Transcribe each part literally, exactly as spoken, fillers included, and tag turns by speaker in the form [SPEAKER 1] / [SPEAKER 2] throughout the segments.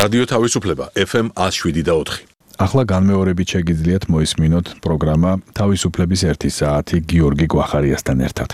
[SPEAKER 1] რადიო თავისუფლება ეფ ემ one oh seven და four.
[SPEAKER 2] ახლა განმეორებით შეგიძლიათ მოისმინოთ პროგრამა თავისუფლების ერთი საათი გიორგი გვახარიასთან ერთად.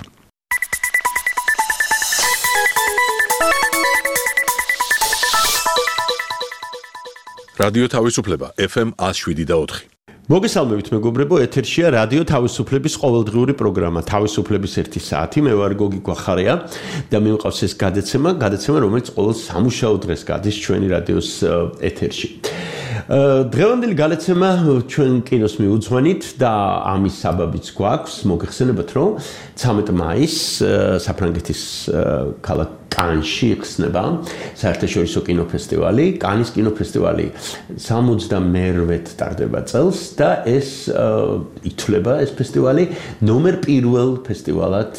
[SPEAKER 1] რადიო თავისუფლება ეფ ემ one oh seven და four.
[SPEAKER 3] მოგესალმებით მეგობრებო, ეთერშია რადიო თავისუფლების ყოველდღიური პროგრამა თავისუფლების ერთი საათი. მე ვარ გოგი გვახარია და მიმყავს ეს გადაცემა, გადაცემა რომელიც ყოველ სამუშაო დღეს გადის ჩვენი რადიოს ეთერში. დღევანდელი გადაცემა ჩვენ კინოს მიუძღვენით და ამის საბაბიც გვაქვს. მოგეხსენებათ, რომ ცამეტ მაისს საფრანგეთის ქალაქ კანში იხსნება საერთაშორისო კინოფესტივალი. კანის კინოფესტივალი სამოცდამერვედ ტარდება წელს და ეს ითვლება ეს ფესტივალი ნომერ პირველ ფესტივალად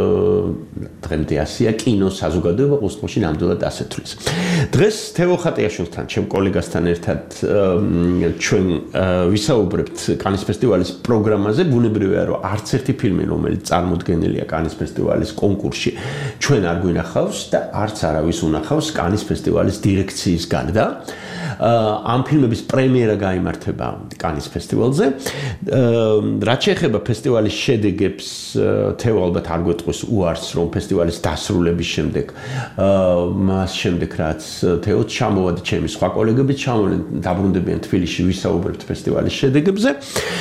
[SPEAKER 3] დღემდე ასია კინოს საზოგადოება ოსლოში ნამდვილად ასეთვლის. დღეს თევო ხატიაშვილთან, ჩემ კოლეგასთან ერთად ჩვენ ვისაუბრებთ კანის ფესტივალის პროგრამაზე. ბუნებრივია, რომ არც ერთი ფილმი, რომელიც წარმოდგენილია კანის ფესტივალის კონკურსში, ჩვენ არ გვინახავს და არც არავის უნახავს კანის ფესტივალის დირექციის გარდა. ამ ფილმების პრემიერა გაიმართება კანის ფესტივალზე. რაც შეეხება ფესტივალის შედეგებს, თევო ალბათ არ გვეტყვის უარს, რომ ფესტივალის დასრულების შემდეგ, მას შემდეგ რაც თეო ჩამოვა და ჩემი სხვა კოლეგები ჩამოვიდნენ, დაბრუნდებიან თბილისში, ვისაუბრებთ ფესტივალის შედეგებზე.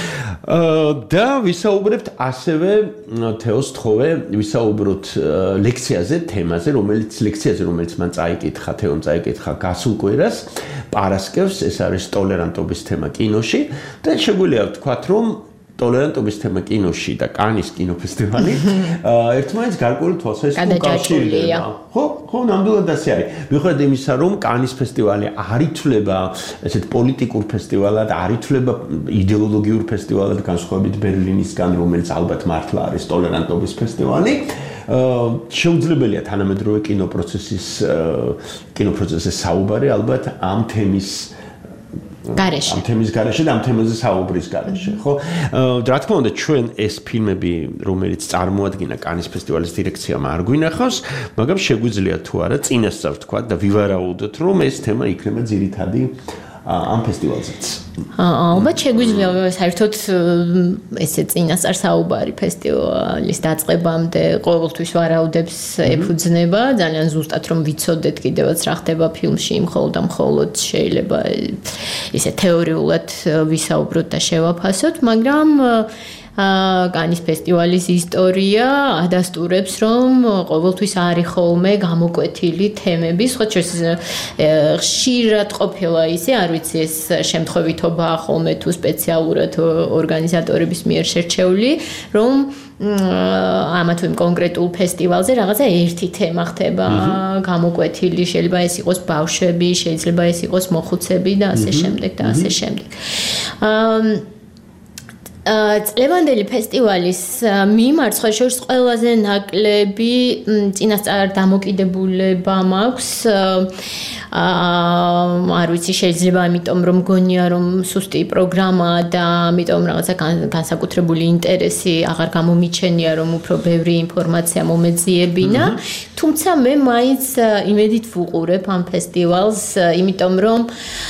[SPEAKER 3] და ვისაუბრებთ ასევე თეოს თხოვე ვისაუბროთ ლექციაზე, თემაზე, რომელიც ლექციაზე, რომელიც მან წაიკითხა, თეომ წაიკითხა გასულ კვირას, პარასკევს, ეს არის ტოლერანტობის თემა კინოში და შეგვიძლია ვთქვათ, რომ ტოლერანტობის თემა კინოში და კანის კინოფესტივალი ერთმანეთს გარკვეული თვალსაზრისით უკავშირდება. ხო, ხო, ნამდვილად ასე არის. მიუხედავად იმისა, რომ კანის ფესტივალი არ ითვლება ესეთ პოლიტიკურ ფესტივალად, არ ითვლება იდეოლოგიურ ფესტივალად, განსხვავებით ბერლინისგან, რომელიც ალბათ მართლა არის ტოლერანტობის ფესტივალი. შეუძლებელია თანამედროვე კინოპროცესის კინოპროცესის საუბარი ალბათ ამ თემის
[SPEAKER 4] გარეშე.
[SPEAKER 3] ამ თემის გარეშე და ამ თემაზე საუბრის გარეშე, ხო? რა თქმა უნდა, ჩვენ ეს ფილმები, რომელიც წარმოადგინა კანის ფესტივალის დირექციამ არ გვინახავს, მაგრამ შეგვიძლია თუ არა წინასწარ ვთქვა და ვივარაუდოთ, რომ ეს თემა იქნება ძირითადი ამ ფესტივალზეც.
[SPEAKER 4] ალბათ შეგვიძლია საერთოდ ესე წინასწარ საუბარი ფესტივალის დაწყებამდე ყოველთვის ვარაუდებს ეფუძნება, ძალიან ზუსტად რომ ვიცოდეთ კიდევაც რა ხდება ფილმში, მხოლოდ და მხოლოდ შეიძლება ესე თეორიულად ვისაუბროთ და შევაფასოთ, მაგრამ კანის ფესტივალის ისტორია ადასტურებს, რომ ყოველთვის არის ხოლმე გამოკვეთილი თემები, სხვა ხშირად ყოფილა ისე, არ ვიცი ეს შემთხვევითობაა ხოლმე თუ სპეციალურად ორგანიზატორების მიერ შერჩეული, რომ ამა თუ იმ კონკრეტულ ფესტივალზე რაღაცა ერთი თემა ხდება გამოკვეთილი, შეიძლება ეს იყოს ბავშვები, შეიძლება ეს იყოს მოხუცები და ასე შემდეგ და ასე შემდეგ. წლევანდელი ფესტივალის მიმართ სხვა შორის ყველაზე ნაკლები წინასწარ დამოკიდებულება მაქვს. არ ვიცი, შეიძლება იმიტომ რომ მგონია რომ სუსტი პროგრამაა და ამიტომ რაღაცა განსაკუთრებული ინტერესი აღარ გამომიჩენია, რომ უფრო ბევრი ინფორმაცია მომეძიებინა. თუმცა მე მაინც იმედით ვუყურებ ამ ფესტივალს, იმიტომ რომ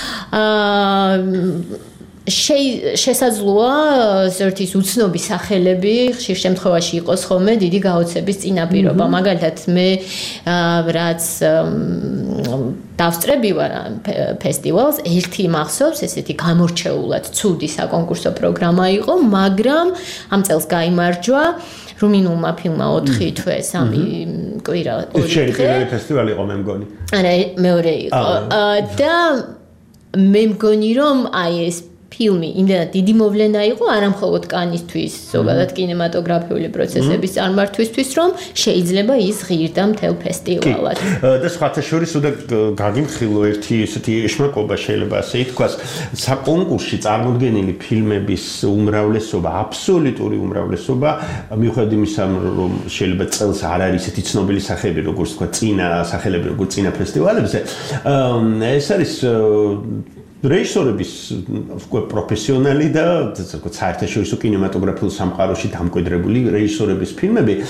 [SPEAKER 4] შესაძლოა ზერთის უცნობი სახელები ხშირ შემთხვევაში იყოს ხოლმე დიდი გაოცების წინაპირობა. მაგალითად მე რაც დავსწრები ვარ ფესტივალს, ერთი მახსოვს, ესეთი გამორჩეულად ცუდი საკონკურსო პროგრამა იყო, მაგრამ ამ წელს გაიმარჯვა რუმინულმა ფილმმა ოთხი თვე, სამი კვირა, ორი დღე.
[SPEAKER 3] ეს ფესტივალი იყო მე მგონი.
[SPEAKER 4] არა, მეორე იყო. და მე მგონი რომ აი ეს ფილმი იმდენად დიდი მოვლენა იყო, არა მხოლოდ კანისთვის, ზოგადად კინემატოგრაფიული პროცესების წარმართვისთვის, რომ შეიძლება ის ღირდა მთელ ფესტივალად.
[SPEAKER 3] და სხვათა შორის უნდა გაგიმხილო ერთი ესეთი ეშმაკობა, შეიძლება ასე ითქვას, საკონკურსში წარმოდგენილი ფილმების უმრავლესობა, აბსოლუტური უმრავლესობა, მიუხედავად იმისა, რომ შეიძლება წელს არ არის ესეთი ცნობილი სახეები, როგორც თქვა, წინა სახელები, როგორც წინა ფესტივალებზე, ეს არის რეჟისორების პროფესიონალი და საერთაშორისო კინემატოგრაფიულ სამყაროში დამკვიდრებული რეჟისორების ფილმები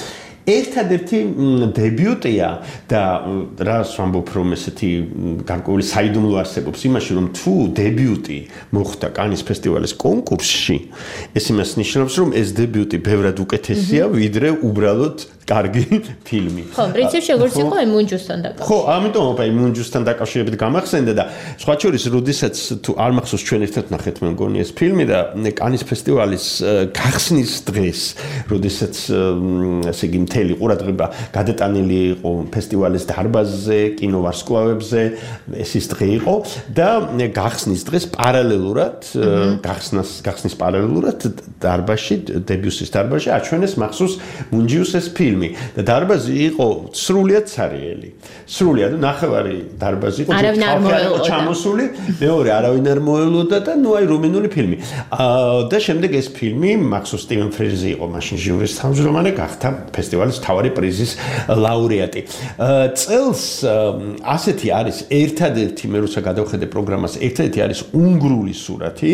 [SPEAKER 3] ერთადერთი დებიუტია და რას ვამბობ რომ ესეთი გარკვეული საიდუმლო არსებობს იმაში რომ თუ დებიუტი მოხდა კანის ფესტივალის კონკურსში ეს იმას ნიშნავს რომ ეს დებიუტი ბევრად უკეთესია ვიდრე უბრალოდ კარგი ფილმი.
[SPEAKER 4] ხო, პრინციპში როგორც იყო იმუნჯუსთან დაკავშირებით.
[SPEAKER 3] ხო, ამიტომ ოპა იმუნჯუსთან დაკავშირებით გამახსენდა და სხვა შორის როდესაც თუ არ მახსოვს ჩვენ ერთად ნახეთ მე მგონი ეს ფილმი და კანის ფესტივალის გახსნის დღეს, როდესაც ესე იგი მთელი ყურადღება გადატანილი იყო ფესტივალის დარბაზზე, კინოვარსკვლავებზე, ეს ის დღე იყო და გახსნის დღეს პარალელურად გახსნას გახსნის პარალელურად დარბაზში, დებიუსის დარბაზში აჩვენეს მახსოვს მუნჯიუსის ფილმი და დარბაზი იყო სრულიად ცარიელი. სრულიად ნახევარი დარბაზი იყო ჩამოსული, მეორე არავინ არ მოელოდა და ნუ აი რუმინული ფილმი. და შემდეგ ეს ფილმი მახსოვს სტივენ ფრეიზი იყო მაშინ ჟიურის თავმჯდომარე გახდა ფესტივალის მთავარი პრიზის ლაურეატი. წელს ასეთი არის ერთადერთი მე როცა გადავხედე პროგრამას ერთადერთი არის უნგრული სურათი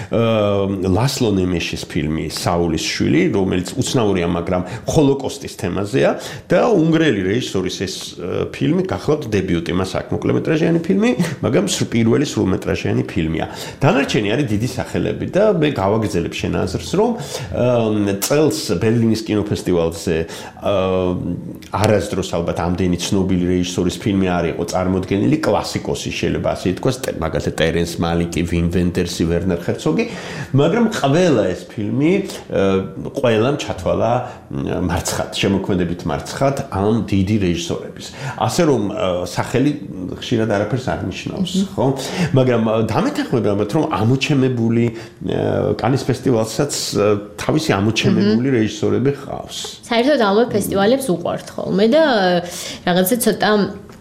[SPEAKER 3] ლასლო ნემეშის ფილმი საულის შვილი რომელიც უცნაურია მაგრამ ჰოლოკოსტის თემაზეა და უნგრელი რეჟისორის ეს ფილმი გახლავთ დებიუტი მას აქვს მოკლემეტრაჟიანი ფილმი მაგრამ პირველი სრულმეტრაჟიანი ფილმია. დანარჩენი არის დიდი სახელები და მე გავაგრძელებ შენ აზრს რომ წელს ბერლინის კინოფესტივალზე არასდროს ალბათ ამდენი ცნობილი რეჟისორის ფილმი არ იყო წარმოდგენილი კლასიკოსი შეიძლება ასე ითქვას მაგალითად ტერენს მალიკი, ვინ ვენდერსი, ვერნერ ჰერცოგი მაგრამ ყველა ეს ფილმი ყველამ ჩათვალა მარცხად შემოქმედებით მარცხად ამ დიდი რეჟისორების. ასე რომ სახელი ხშირად არაფერს არ ნიშნავს, ხო? მაგრამ დამეთანხმები ალბათ რომ ამოჩემებული კანის ფესტივალსაც თავისი ამოჩემებული რეჟისორები ჰყავს.
[SPEAKER 4] საერთოდ ალბათ ფესტივალებს უყვართ ხოლმე და რაღაცა ცოტა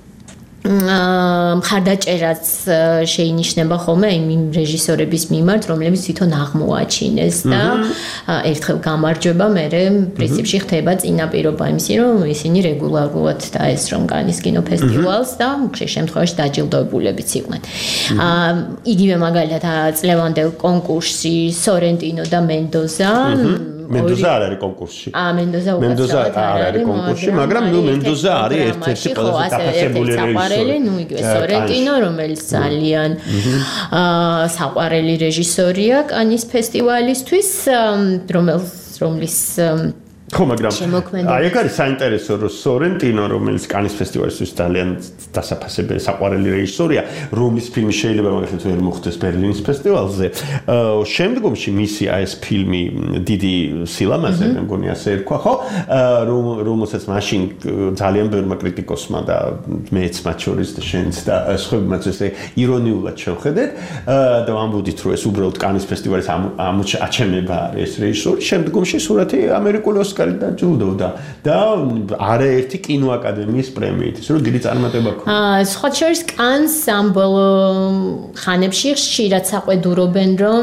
[SPEAKER 4] მხარდაჭერაც შეინიშნება ხოლმე იმ რეჟისორების მიმართ, რომლებიც თვითონ აღმოაჩინეს და ერთხელ გამარჯვება, მერე პრინციპში ხდება წინაპირობა იმისი, რომ ისინი რეგულარულად დაესწრონ კანის კინოფესტივალს და ხშირ შემთხვევაში დაჯილდოებულებიც იყვნენ. იგივე მაგალითად წლევანდელ კონკურსში სორენტინო და მენდოზა
[SPEAKER 3] მენდოზა არ არის კონკურსში.
[SPEAKER 4] აა მენდოზა
[SPEAKER 3] მენდოზა არ არის კონკურსში, მაგრამ ნუ მენდოზა არის ერთ-ერთი ყველაზე დაფასებული რეჟისორი.
[SPEAKER 4] ნუ იგივე სორენტინო, რომელიც ძალიან აა საყვარელი რეჟისორია კანის ფესტივალისთვის, რომელს რომლის
[SPEAKER 3] ხო, მაგრამ აი ეგ არის საინტერესო რომ სორენტინო, რომელიც კანის ფესტივალისთვის ძალიან დასაფასებელი საყვარელი რეჟისორია, რომლის ფილმი შეიძლება მაგალითად ვერ მოხდეს ბერლინის ფესტივალზე, შემდგომში მისი აი ეს ფილმი დიდი სილამაზე, მე მგონი ასე ერქვა, ხო? რომ რომელსაც მაშინ ძალიან ბევრმა კრიტიკოსმა და მეც მათ შორის და შენც და სხვებმაც ესე ირონიულად შევხედეთ და ვამბობდით რომ ეს უბრალოდ კანის ფესტივალის აჩემება არის ეს რეჟისორი, შემდგომში სურათი ამერიკული დაჯილდოვდა და არაერთი კინოაკადემიის პრემიით, ისე რომ დიდი წარმატება ქონდა.
[SPEAKER 4] აა სხვა შორის კანს ამ ბოლო ხანებში ხშირად საყვედურობენ რომ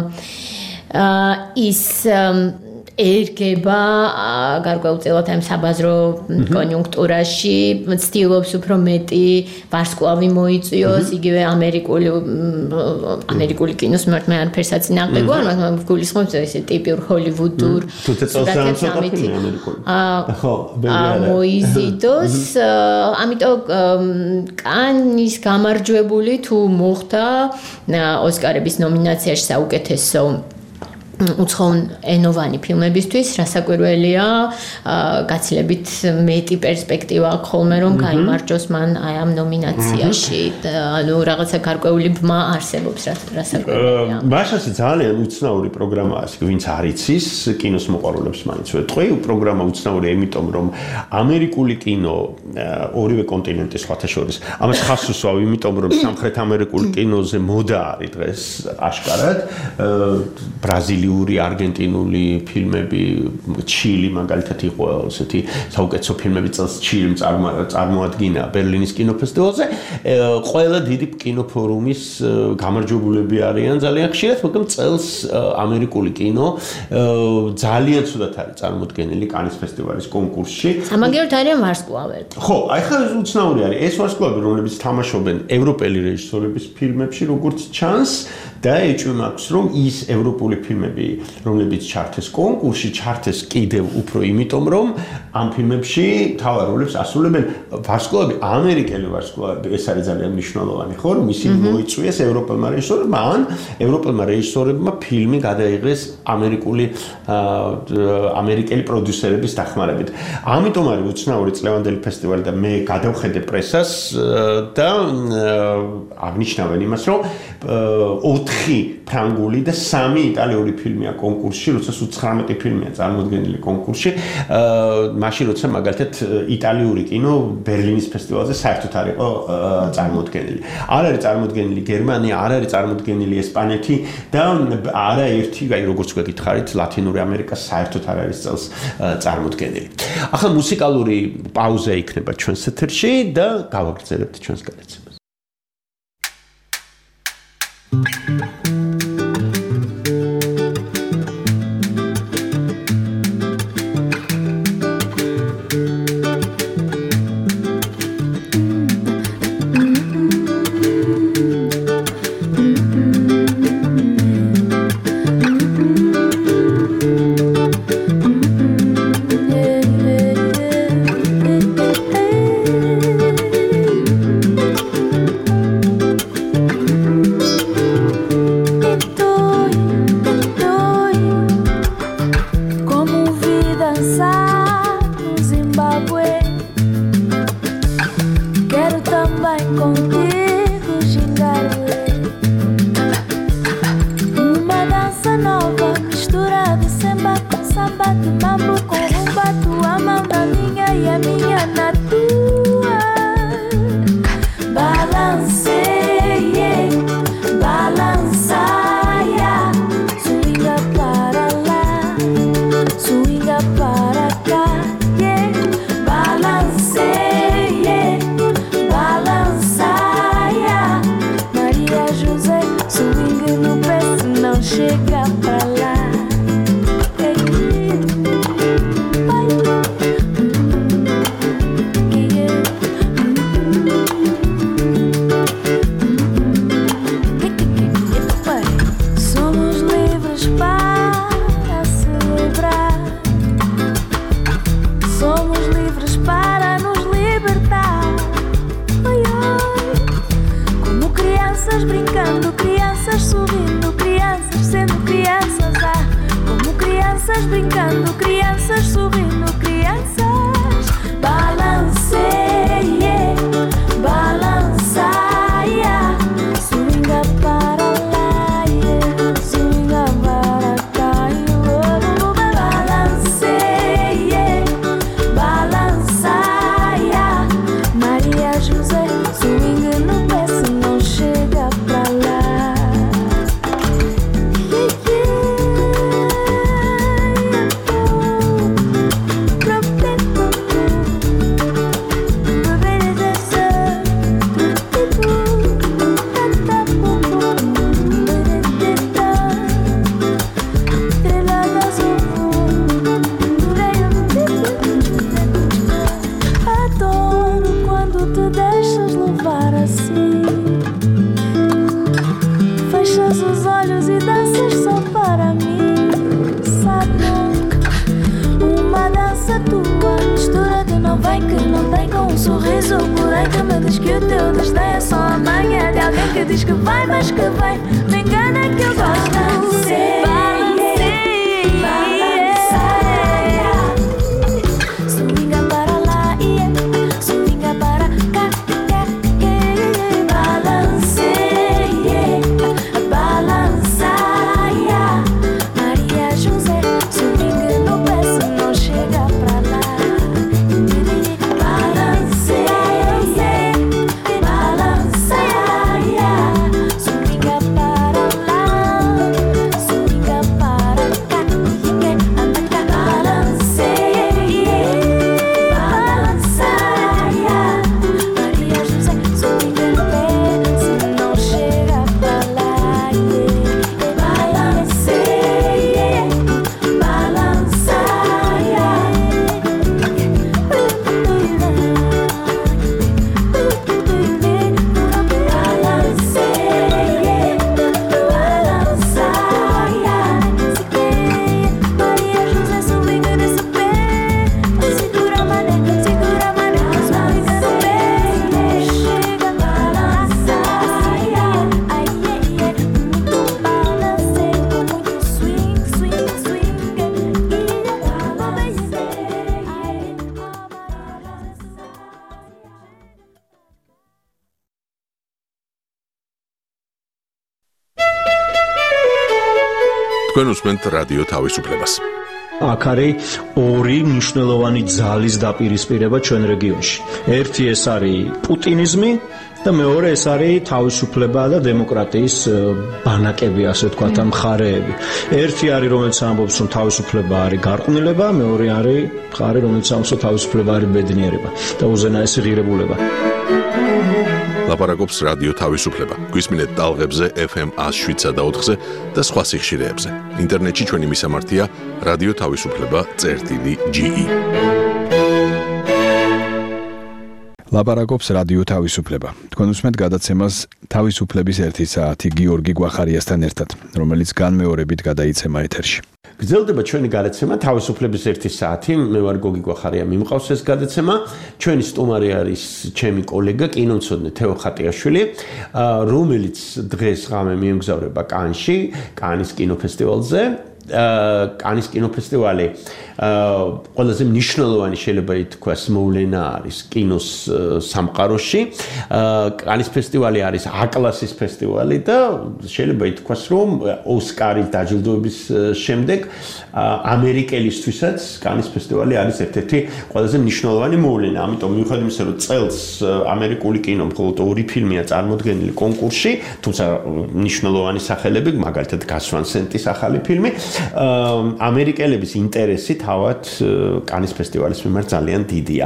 [SPEAKER 4] აა ის ერგება გარკვეულწილად ამ საბაზრო კონიუნქტურაში ცდილობს უფრო მეტი ვარსკვლავი მოიწვიოს იგივე ამერიკული ამერიკული კინოს მიმართ მე არაფერს აწინააღმდეგო მაგრამ გულისხმობს ესე ტიპიურ ჰოლივუდურ
[SPEAKER 3] სურათებს ამერიკული
[SPEAKER 4] ხო მოიზიდოს ამიტომ კანის გამარჯვებული თუ მოხდა ოსკარების ნომინაციაში საუკეთესო უცხოენ ენოვანი ფილმებისთვის რასაკვირველია გაცილებით მეტი პერსპექტივა აქვს ხოლმე რომ გაიმარჯვოს მან აი ამ ნომინაციაში ანუ რაღაცა გარკვეული ბმა არსებობს რასაკვირველია
[SPEAKER 3] მაშასი ძალიან უცნაური პროგრამაა ის ვინც არ იცის კინოს მოყვარულებს მაინც ვეთქვი პროგრამა უცნაურია იმიტომ რომ ამერიკული კინო ორივე კონტინენტის სხვათა შორის ამას ხას უსვავ იმიტომ რომ სამხრეთ ამერიკული კინოზე მოდა არის დღეს აშკარად ბრაზილია არგენტინული ფილმები, ჩილი მაგალითად იყო ესეთი საუკეთესო ფილმები წელს ჩილიმ წარმოადგინა ბერლინის კინოფესტივალზე. ყველა დიდი კინოფორუმის გამარჯვებულები არიან ძალიან ხშირად, მაგრამ წელს ამერიკული კინო ძალიან ცუდად არის წარმოდგენილი კანის ფესტივალის კონკურსში.
[SPEAKER 4] სამაგიეროდ არიან ვარსკვლავები.
[SPEAKER 3] ხო, აი ხა უცნაური არის ეს ვარსკვლავები, რომლებიც თამაშობენ ევროპელი რეჟისორების ფილმებში, როგორც ჩანს და ეჭვი მაქვს, რომ ის ევროპული ფილმები ფილმები, რომლებიც ჩართეს კონკურსში, ჩართეს კიდევ უფრო იმიტომ, რომ ამ ფილმებში მთავარ როლებს ასრულებენ ვარსკვლავები, ამერიკელი ვარსკვლავები. ეს არის ძალიან მნიშვნელოვანი, ხო, რომ ისინი მოიწვიეს ევროპელმა რეჟისორებმა, ან ევროპელმა რეჟისორებმა ფილმი გადაიღეს ამერიკული ამერიკელი პროდიუსერების დახმარებით. ამიტომ არის უცნაური წლევანდელი ფესტივალი და მე გადავხედე პრესას და აღნიშნავენ იმას, რომ ოთხი ფრანგული და სამი იტალიური ფილმია კონკურსში, როცა ოცდათხმეტი ფილმია წარმოდგენილი კონკურსში. მაშინ როცა მაგალითად იტალიური კინო ბერლინის ფესტივალზე საერთოდ არ იყო წარმოდგენილი. არ არის წარმოდგენილი გერმანია, არ არის წარმოდგენილი ესპანეთი და არაერთი, აი როგორც გვეკითხარით, ლათინური ამერიკა საერთოდ არ არის წელს წარმოდგენილი. ახლა მუსიკალური პაუზა იქნება ჩვენს ეთერში და გავაგრძელებთ ჩვენს გადაცემას.
[SPEAKER 5] Swinga
[SPEAKER 1] თქვენ უსმენთ რადიო თავისუფლებას.
[SPEAKER 5] აქ არის ორი მნიშვნელოვანი ძალის დაპირისპირება ჩვენ რეგიონში. ერთი ეს არის პუტინიზმი და მეორე ეს არის თავისუფლება და დემოკრატიის ბანაკები, ასე ვთქვათ, ამ მხარეები. ერთი არის, რომელიც ამბობს, რომ თავისუფლება არის გარყვნილება, მეორე არის მხარე, რომელიც ამბობს, რომ თავისუფლება არის ბედნიერება და უზენაესი ღირებულება.
[SPEAKER 1] ლაპარაკობს რადიო თავისუფლება. გვისმინეთ ტალღებზე ეფ ემ one oh seven და ოთხზე და სხვა სიხშირეებზე. ინტერნეტში ჩვენი მისამართია რადიო თავისუფლება წერტილი ჯი ი.
[SPEAKER 2] ლაპარაკობს რადიო თავისუფლება. თქვენ უსმენთ გადაცემას თავისუფლების ერთი საათი გიორგი გვახარიასთან ერთად, რომელიც განმეორებით გადაიცემა ეთერში.
[SPEAKER 3] გრძელდება ჩვენი გადაცემა თავისუფლების ერთი საათი. მე ვარ გოგი გვახარია, მიმყავს ეს გადაცემა. ჩვენი სტუმარი არის ჩემი კოლეგა, კინომცოდნე თეო ხატიაშვილი, რომელიც დღეს ღამე მიემგზავრება კანში, კანის კინოფესტივალზე. კანის კინოფესტივალი ყველაზე მნიშვნელოვანი შეიძლება ითქვას მოვლენა არის კინოს სამყაროში. კანის ფესტივალი არის A-კლასის ფესტივალი და შეიძლება ითქვას, რომ ოსკარის დაჯილდოების შემდეგ ამერიკელისთვისაც კანის ფესტივალი არის ერთ-ერთი ყველაზე მნიშვნელოვანი მოვლენა. ამიტომ მიუხედავად იმისა, რომ წელს ამერიკული კინო მხოლოდ ორი ფილმია წარმოდგენილი კონკურსში, თუმცა მნიშვნელოვანი სახელები, მაგალითად გას ვან სენტის ახალი ფილმი, ამერიკელების ინტერესი თავად კანის ფესტივალის მიმართ ძალიან დიდია.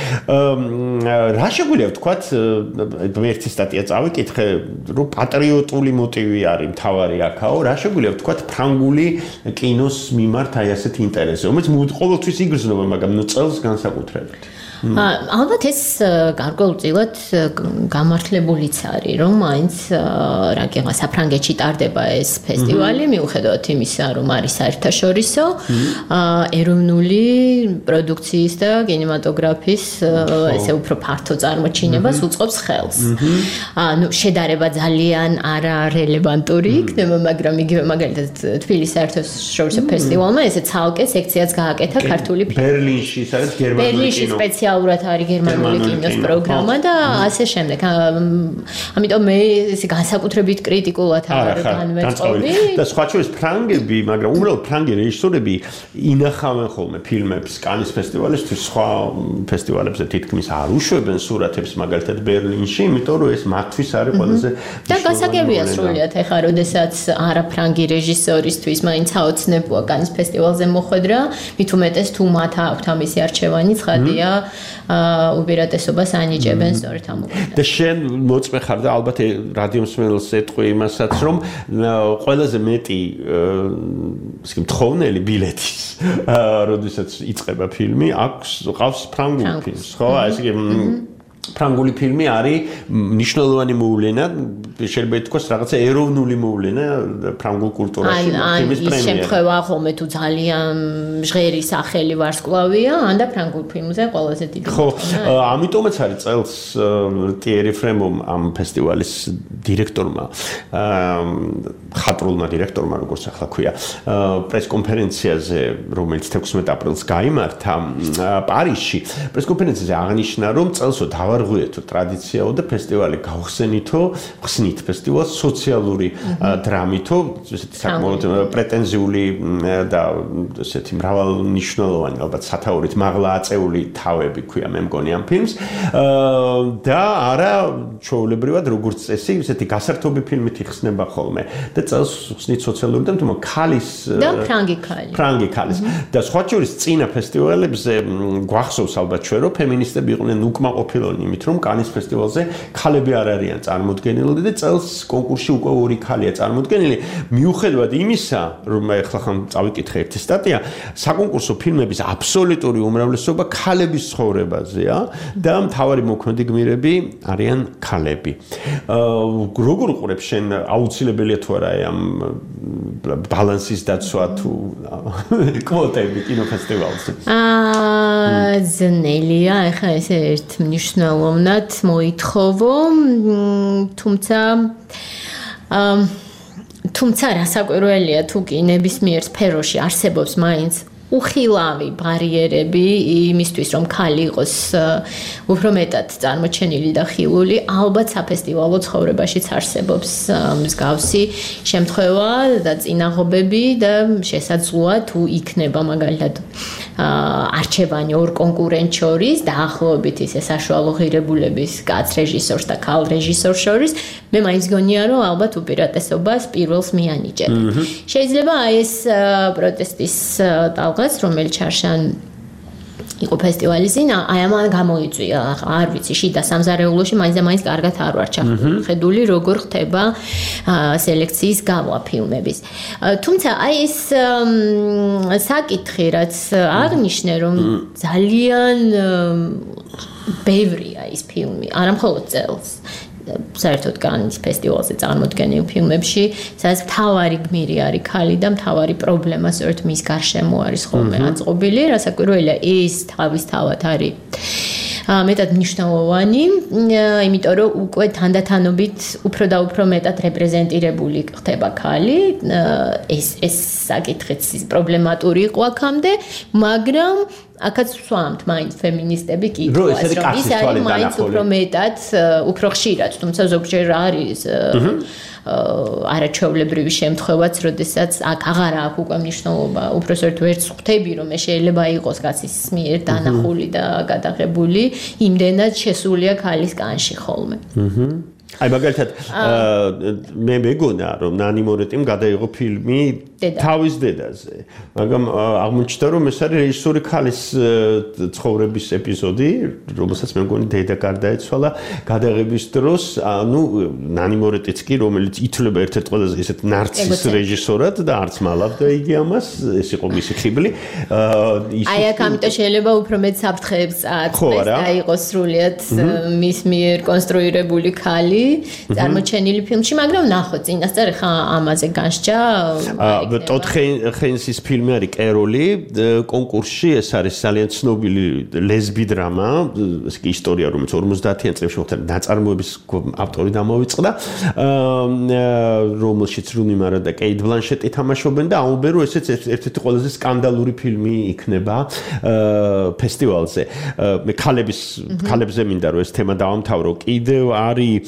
[SPEAKER 3] რა შეგვიძლია ვთქვათ, ერთი სტატია წავიკითხე, რომ პატრიოტული მოტივი არის მთავარი აქაო, რა შეგვიძლია ვთქვათ ფრანგული კინოს მიმართ აი ასეთ ინტერესზე, რომელიც ყოველთვის იგრძნობა, მაგრამ ნუ წელს განსაკუთრებით.
[SPEAKER 4] ალბათ ეს გარკვეულწილად გამართლებულიც არის, რომ მაინც რა გიყვა საფრანგეთში ტარდება ეს ფესტივალი, მიუხედავად იმისა, რომ არის საერთაშორისო, ეროვნული პროდუქციის და კინემატოგრაფის ესე უფრო ფართო წარმოჩინებას უწყობს ხელს. ანუ შედარება ძალიან არარელევანტური იქნება, მაგრამ იგივე მაგალითად თბილისის საერთაშორისო ფესტივალმა ესე ცალკე სექციაც გააკეთა ქართული ფილმი.
[SPEAKER 3] ბერლინში, სადაც გერმანული კინო
[SPEAKER 4] ურად არის გერმანული კინოს პროგრამა და ასე შემდეგ. ამიტომ მე ეს განსაკუთრებით კრიტიკულად არ განვეწყობი.
[SPEAKER 3] და სხვა შორის ფრანგები, მაგრამ უბრალოდ ფრანგი რეჟისორები ინახავენ ხოლმე ფილმებს კანის ფესტივალისთვის, სხვა ფესტივალებზე თითქმის არ უშვებენ სურათებს, მაგალითად ბერლინში, იმიტომ რომ ეს მათთვის არის ყველაზე
[SPEAKER 4] და გასაგებია სრულიად, ეხლა როდესაც არა ფრანგი რეჟისორისთვის მაინც აოცნებუა კანის ფესტივალზე მოხვედრა, მით უმეტეს თუ მათ აქვთ ამისი არჩევანი, ცხადია უპირატესობას ანიჭებენ სწორედ ამ უკეთებას.
[SPEAKER 3] და შენ მოწმე ხარ და ალბათ რადიო მსმენელს ეთქვი იმასაც, რომ ყველაზე მეტი ისე მთხოვნელი ბილეთის, როდესაც იწყება ფილმი, აქვს ყავს ფრანგული ფილმს, ხო? ესე იგი ფრანგული ფილმი არის მნიშვნელოვანი მოვლენა, შეიძლება ითქვას რაღაცა ეროვნული მოვლენა ფრანგულ კულტურაში, ფილმის პრემიერა.
[SPEAKER 4] აი, შემთხვევა ხოლმე თუ ძალიან ჟღერი სახელი ვარსკვლავია, ანდა ფრანგულ ფილმზე ყველაზე დიდი.
[SPEAKER 3] ხო, ამიტომაც არის წელს ტიერი ფრემომ ამ ფესტივალის დირექტორმა, ხატრულმა დირექტორმა, როგორც ახლა ქვია, პრესკონფერენციაზე, რომელიც თექვსმეტ აპრილს გაიმართა პარიზში, პრესკონფერენციაზე აღნიშნა, რომ წელსო დავარღვიეთო ტრადიციაო და ფესტივალი გავხსენითო, ხსნით ფესტივალს სოციალური დრამითო, ესეთი საკმაოდ პრეტენზიული და ესეთი მრავალნიშნულოვანი, ალბათ სათაურით მაღლა აწეული თავები ქვია მე მგონი ამ ფილმს და არა ჩვეულებრივად როგორც წესი, ესეთი გასართობი ფილმით იხსნება ხოლმე და წელს ხსნით სოციალური და თუმცა ქალის
[SPEAKER 4] და ფრანგი ქალი.
[SPEAKER 3] ფრანგი ქალის და სხვა შორის წინა ფესტივალებზე გვახსოვს ალბათ ჩვენ რომ ფემინისტები იყვნენ უკმაყოფილონი იმით, რომ კანის ფესტივალზე ქალები არ არიან წარმოდგენილნი და წელს კონკურსში უკვე ორი ქალია წარმოდგენილი. მიუხედავად იმისა, რომ ახლა ხან წავიკითხე ერთი სტატია, საკონკურსო ფილმების აბსოლუტური უმრავლესობა ქალების ცხოვრებაზეა და მთავარი მოქმედი გმირები არიან ქალები. როგორ უყურებ შენ აუცილებელია თუ არა ამ ბალანსის დაცვა თუ კვოტები კინოფესტივალზე?
[SPEAKER 4] აა ძნელია, ახლა ესე ერთ მნიშვნელოვნად მოითხოვო, თუმცა თუმცა რასაკვირველია თუ კი ნებისმიერ სფეროში არსებობს მაინც უხილავი ბარიერები იმისთვის რომ ქალი იყოს უფრო მეტად წარმოჩენილი და ხილული ალბათ საფესტივალო ცხოვრებაშიც არსებობს მსგავსი შემთხვევა და წინაღობები და შესაძლოა თუ იქნება მაგალითად არჩევანი ორ კონკურენტ შორის დაახლოებით ისე საშუალო ღირებულების კაც რეჟისორს და ქალ რეჟისორს შორის მე მაინც გონია რომ ალბათ უპირატესობას პირველს მიანიჭებ. შეიძლება აი ეს პროტესტის ტალღაც რომელიც ჩარშან იყო ფესტივალის წინ აი ამან გამოიწვია არ ვიცი შიდა სამზარეულოში მაინც და მაინც კარგად არ ვარ ჩახედული როგორ ხდება სელექციის გავლა ფილმების თუმცა აი ეს საკითხი რაც აღნიშნე რომ ძალიან ბევრია ის ფილმი არა მხოლოდ წელს საერთოდ კანის ფესტივალზე წარმოდგენილ ფილმებში, სადაც მთავარი გმირი არის ქალი და მთავარი პრობლემა სწორედ მის გარშემო არის ხოლმე აწყობილი, რასაკვირველია ის თავისთავად არის მეტად მნიშვნელოვანი, იმიტომ რომ უკვე თანდათანობით უფრო და უფრო მეტად რეპრეზენტირებული ხდება ქალი, ეს ეს საკითხიც პრობლემატური იყო აქამდე, მაგრამ აქაც ვსვამთ მაინც ფემინისტები კითხავს, რომ ის არის მაინც უფრო მეტად, უფრო ხშირად, თუმცა ზოგჯერ არის არაჩვეულებრივი შემთხვევაც, როდესაც აქ აღარა აქვს უკვე მნიშვნელობა, უბრალოდ ვერც ხვდები, რომ ეს შეიძლება იყოს კაცის მიერ დანახული და გადაღებული, იმდენად შესულია ქალის კანში ხოლმე.
[SPEAKER 3] აი მაგალითად მე მეგონა რომ ნანი მორეტიმ გადაიღო ფილმი თავის დედაზე მაგრამ აღმოჩნდა რომ ეს არის რეჟისორი ქალის ცხოვრების ეპიზოდი რომელსაც მე მგონი დედა გარდაეცვალა გადაღების დროს ანუ ნანი მორეტიც კი რომელიც ითვლება ერთ-ერთ ყველაზე ისეთ ნარცის რეჟისორად და არც მალავდა იგი ამას ეს იყო მისი ხიბლი
[SPEAKER 4] აი აქ ამიტომ შეიძლება უფრო მეტ საფრთხეებს აწვეს და იყოს სრულიად მის მიერ კონსტრუირებული ქალი წარმოჩენილი ფილმში, მაგრამ ნახოთ წინასწარ ხა ამაზე განსჯა.
[SPEAKER 3] ტოდ ხენსის ფილმი არის კეროლი, კონკურსში ეს არის ძალიან ცნობილი ლესბი დრამა, ეს კი ისტორია, რომელიც ორმოცდაათიან წლებში მოხდა ნაწარმოების ავტორი დამოვიწყდა, რომელშიც რუნი მარა და კეით ბლანშეტი თამაშობენ და აუმბე რომ ესეც ერთ-ერთი ყველაზე სკანდალური ფილმი იქნება ფესტივალზე. მე ქალების ქალებზე მინდა რომ ეს თემა დავამთავრო. კიდევ არის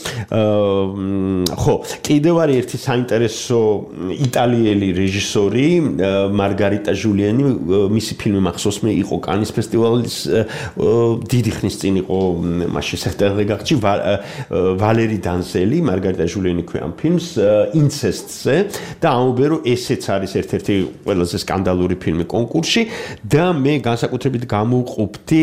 [SPEAKER 3] ხო, კიდევ არის ერთი საინტერესო იტალიელი რეჟისორი მარგარიტა ჟულიენი, მისი ფილმი მახსოვს მე იყო კანის ფესტივალის დიდი ხნის წინ იყო მაშინ სექტემბერში გახჩი ვალერი დანსელი, მარგარიტა ჟულიენი ქვია ფილმს ინცესტზე და აუმბე რომ ესეც არის ერთ-ერთი ყველაზე სკანდალური ფილმი კონკურსში და მე განსაკუთრებით გამოვყუფდი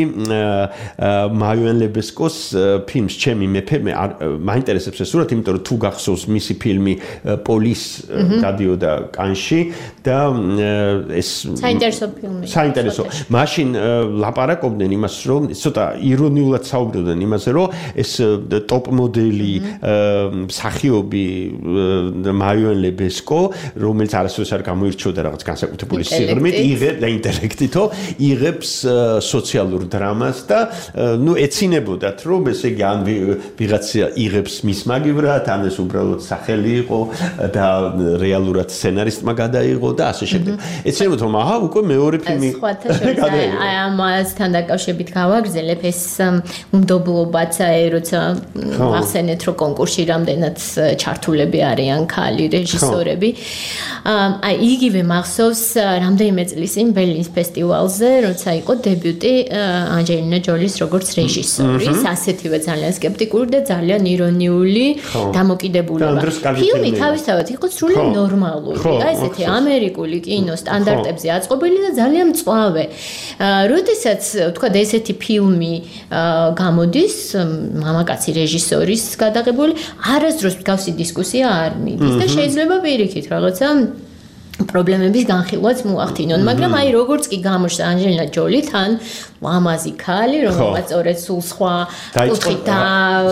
[SPEAKER 3] მაიუენ ლებესკოს ფილმს ჩემი მეფე მე მაინტერესებს ეს სურათი, იმიტომ რომ თუ გახსოვს მისი ფილმი პოლის გადიოდა კანში და ეს
[SPEAKER 4] საინტერესო ფილმი.
[SPEAKER 3] საინტერესო. მაშინ ლაპარაკობდნენ იმას, რომ ცოტა ირონიულად საუბრობდნენ იმაზე, რომ ეს ტოპ მოდელი მსახიობი მაიუენ ლებესკო, რომელიც არასდროს არ გამოირჩეოდა რაღაც განსაკუთრებული სიღრმით, იღებს და ინტელექტითო, იღებს სოციალურ დრამას და ნუ ეცინებოდათ, რომ ესე იგი ან ვიღაცა იღებს მის მაგივრად, ან ეს უბრალოდ სახელი იყო და რეალურად სცენარისტმა გადაიღო და ასე შემდეგ. ეცნებოდ რომ აჰა, უკვე მეორე ფილმი
[SPEAKER 4] გადაიღო. აი ამასთან დაკავშირებით გავაგრძელებ ეს უნდობლობაც აი როცა ახსენეთ რომ კონკურსში რამდენად ჩართულები არიან ქალი რეჟისორები. აი იგივე მახსოვს რამდენიმე წლის წინ ბერლინის ფესტივალზე, როცა იყო დებიუტი ანჯელინა ჯოლის როგორც რეჟისორის, ასეთივე ძალიან სკეპტიკური და ძალიან ირონიული დამოკიდებულება. ფილმი თავისთავად იყო სრულიად ნორმალური. აი ესეთი ამერიკული კინო სტანდარტებზე აწყობილი და ძალიან მწვავე. როდესაც თქვა ესეთი ფილმი გამოდის მამაკაცი რეჟისორის გადაღებული, არასდროს მსგავსი დისკუსია არ მიდის და შეიძლება პირიქით რაღაცა პრობლემების განხილვაც მოახდინონ, მაგრამ აი როგორც კი გამოჩნდა ანჯელინა ჯოლი თან ლამაზი ქალი, რომელსაც სწორედ სულ სხვა კუთხით და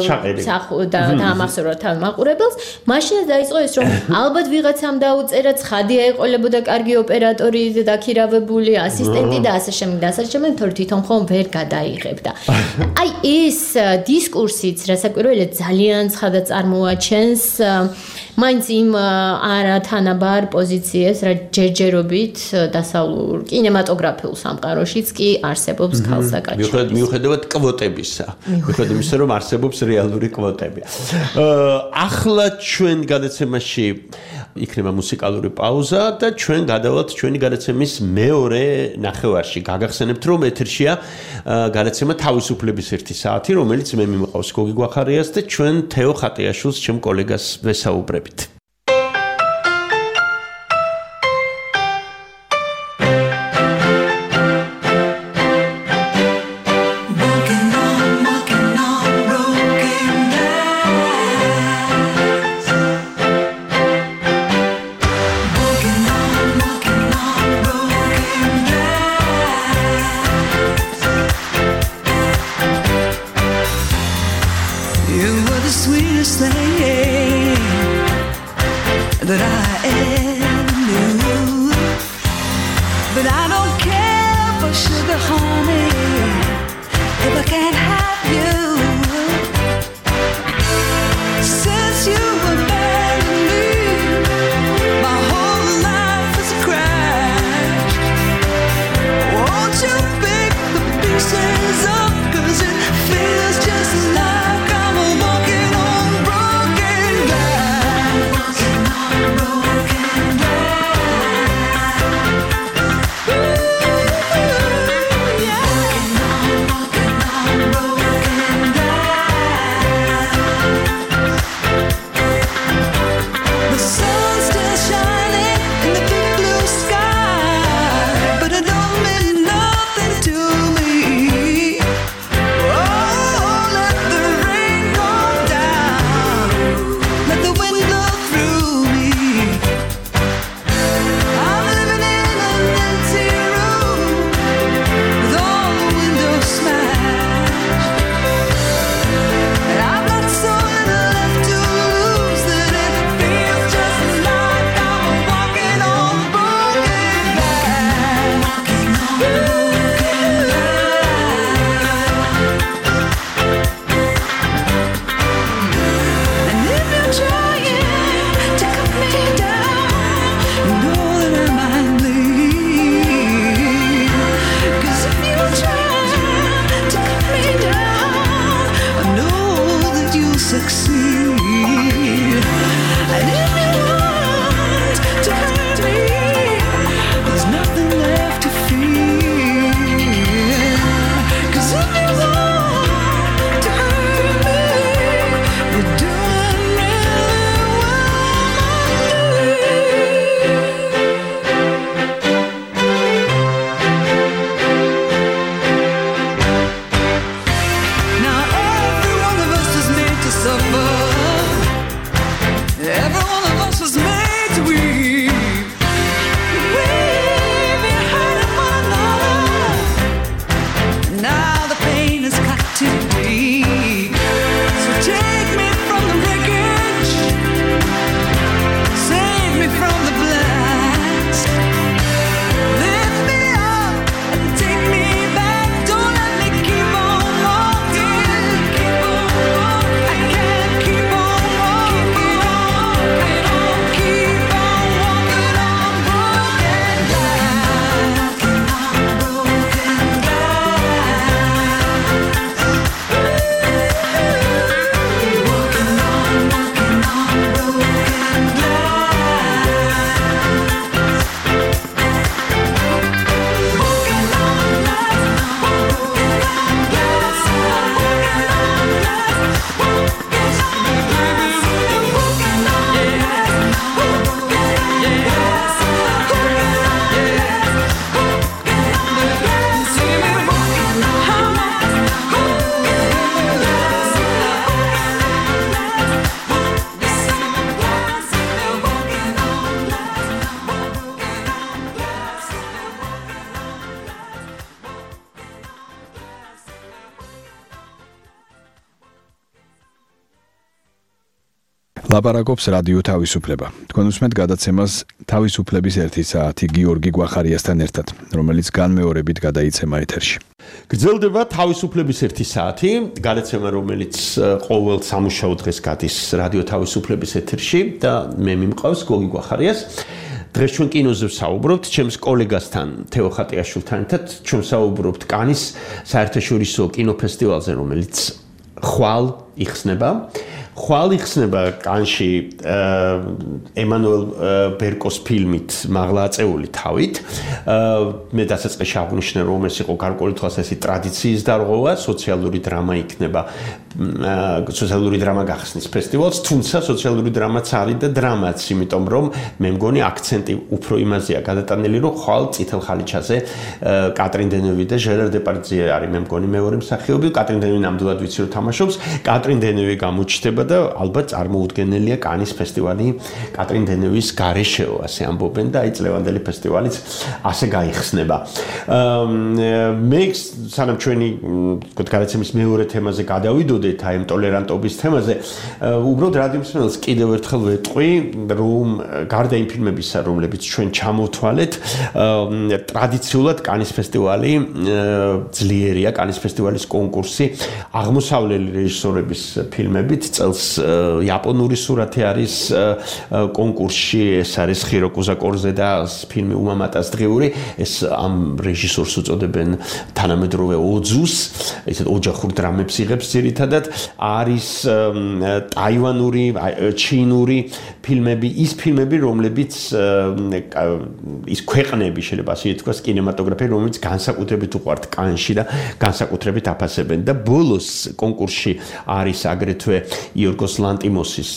[SPEAKER 4] და დაამახსოვრა თან მაყურებელს, მაშინ დაიწყო ეს რომ ალბათ ვიღაცამ დაუწერა ცხადი აეყოლებოდა კარგი ოპერატორი და დაქირავებული ასისტენტი და ასე შემდეგ და ასე შემდეგ, თორე თვითონ ხომ ვერ გადაიღებდა. აი ეს დისკურსიც რასაკვირველია ძალიან ცხადად წარმოაჩენს მაინც იმ არათანაბარ პოზიციას ეს რა ჯერჯერობით დასავლურ კინემატოგრაფიულ სამყაროშიც კი არსებობს ქალსა კაცი.
[SPEAKER 3] მიუხედავად მიუხედავად კვოტებისა. მიუხედავად იმისა, რომ არსებობს რეალური კვოტები. ახლა ჩვენ გადაცემაში იქნება მუსიკალური პაუზა და ჩვენ გადავალთ ჩვენი გადაცემის მეორე ნახევარში. გაგახსენებთ, რომ ეთერშია გადაცემა თავისუფლების ერთი საათი, რომელიც მე მიმყავს გოგი გვახარიას და ჩვენ თეო ხატიაშვილს, ჩემ კოლეგას ვესაუბრებით.
[SPEAKER 2] ლაპარაკობს რადიო თავისუფლება. თქვენ უსმენთ გადაცემას თავისუფლების ერთი საათი გიორგი გვახარიასთან ერთად, რომელიც განმეორებით გადაიცემა ეთერში.
[SPEAKER 3] გრძელდება თავისუფლების ერთი საათი, გადაცემა, რომელიც ყოველ სამუშაო დღეს გადის რადიო თავისუფლების ეთერში და მე მიმყავს გოგი გვახარიას. დღეს ჩვენ კინოზე ვსაუბრობთ, ჩემს კოლეგასთან თეო ხატიაშვილთან ერთად ჩვენ ვსაუბრობთ კანის საერთაშორისო კინოფესტივალზე, რომელიც ხვალ იხსნება. ხვალ იხსნება კანში ემანუელ ბერკოს ფილმით მაღლა აწეული თავით. მე დასაწყისში აღვნიშნე, რომ ეს იყო გარკვეული თვალსაზრისით ტრადიციის დარღვევა, სოციალური დრამა იქნება, სოციალური დრამა გახსნის ფესტივალს, თუმცა სოციალური დრამაც არის და დრამაც, იმიტომ რომ მე მგონი აქცენტი უფრო იმაზეა გადატანილი, რომ ხვალ წითელ ხალიჩაზე კატრინ დენევი და ჟერარ დეპარდიე არის, მე მგონი მეორე მსახიობი. კატრინ დენევი ნამდვილად ვიცი რომ თამაშობს. კატრინ დენევი გამოჩნდება და ალბათ წარმოუდგენელია კანის ფესტივალი კატრინ დენევის გარეშეო, ასე ამბობენ და აი წლევანდელი ფესტივალიც ასე გაიხსნება. მე სანამ ჩვენი გადაცემის მეორე თემაზე გადავიდოდეთ, აი ტოლერანტობის თემაზე, უბრალოდ რადიო მსმენელს კიდევ ერთხელ ვეტყვი, რომ გარდა იმ ფილმებისა, რომლებიც ჩვენ ჩამოვთვალეთ, ტრადიციულად კანის ფესტივალი ძლიერია, კანის ფესტივალის კონკურსი აღმოსავლელი რეჟისორების ფილმებით წელს იაპონური სურათი არის კონკურსში, ეს არის ხიროკუზა კორზე და ფილმი უმამატას დღიური, ეს ამ რეჟისორს უწოდებენ თანამედროვე ოძუს, ესეთ ოჯახურ დრამებს იღებს ძირითადად, არის ტაივანური, ჩინური ფილმები, ის ფილმები, რომლებიც ის ქვეყნები შეიძლება ასე ითქვას კინემატოგრაფია, რომელიც განსაკუთრებით უყვართ კანში და განსაკუთრებით აფასებენ და ბოლოს კონკურსში არის აგრეთვე იორგოს ლანტიმოსის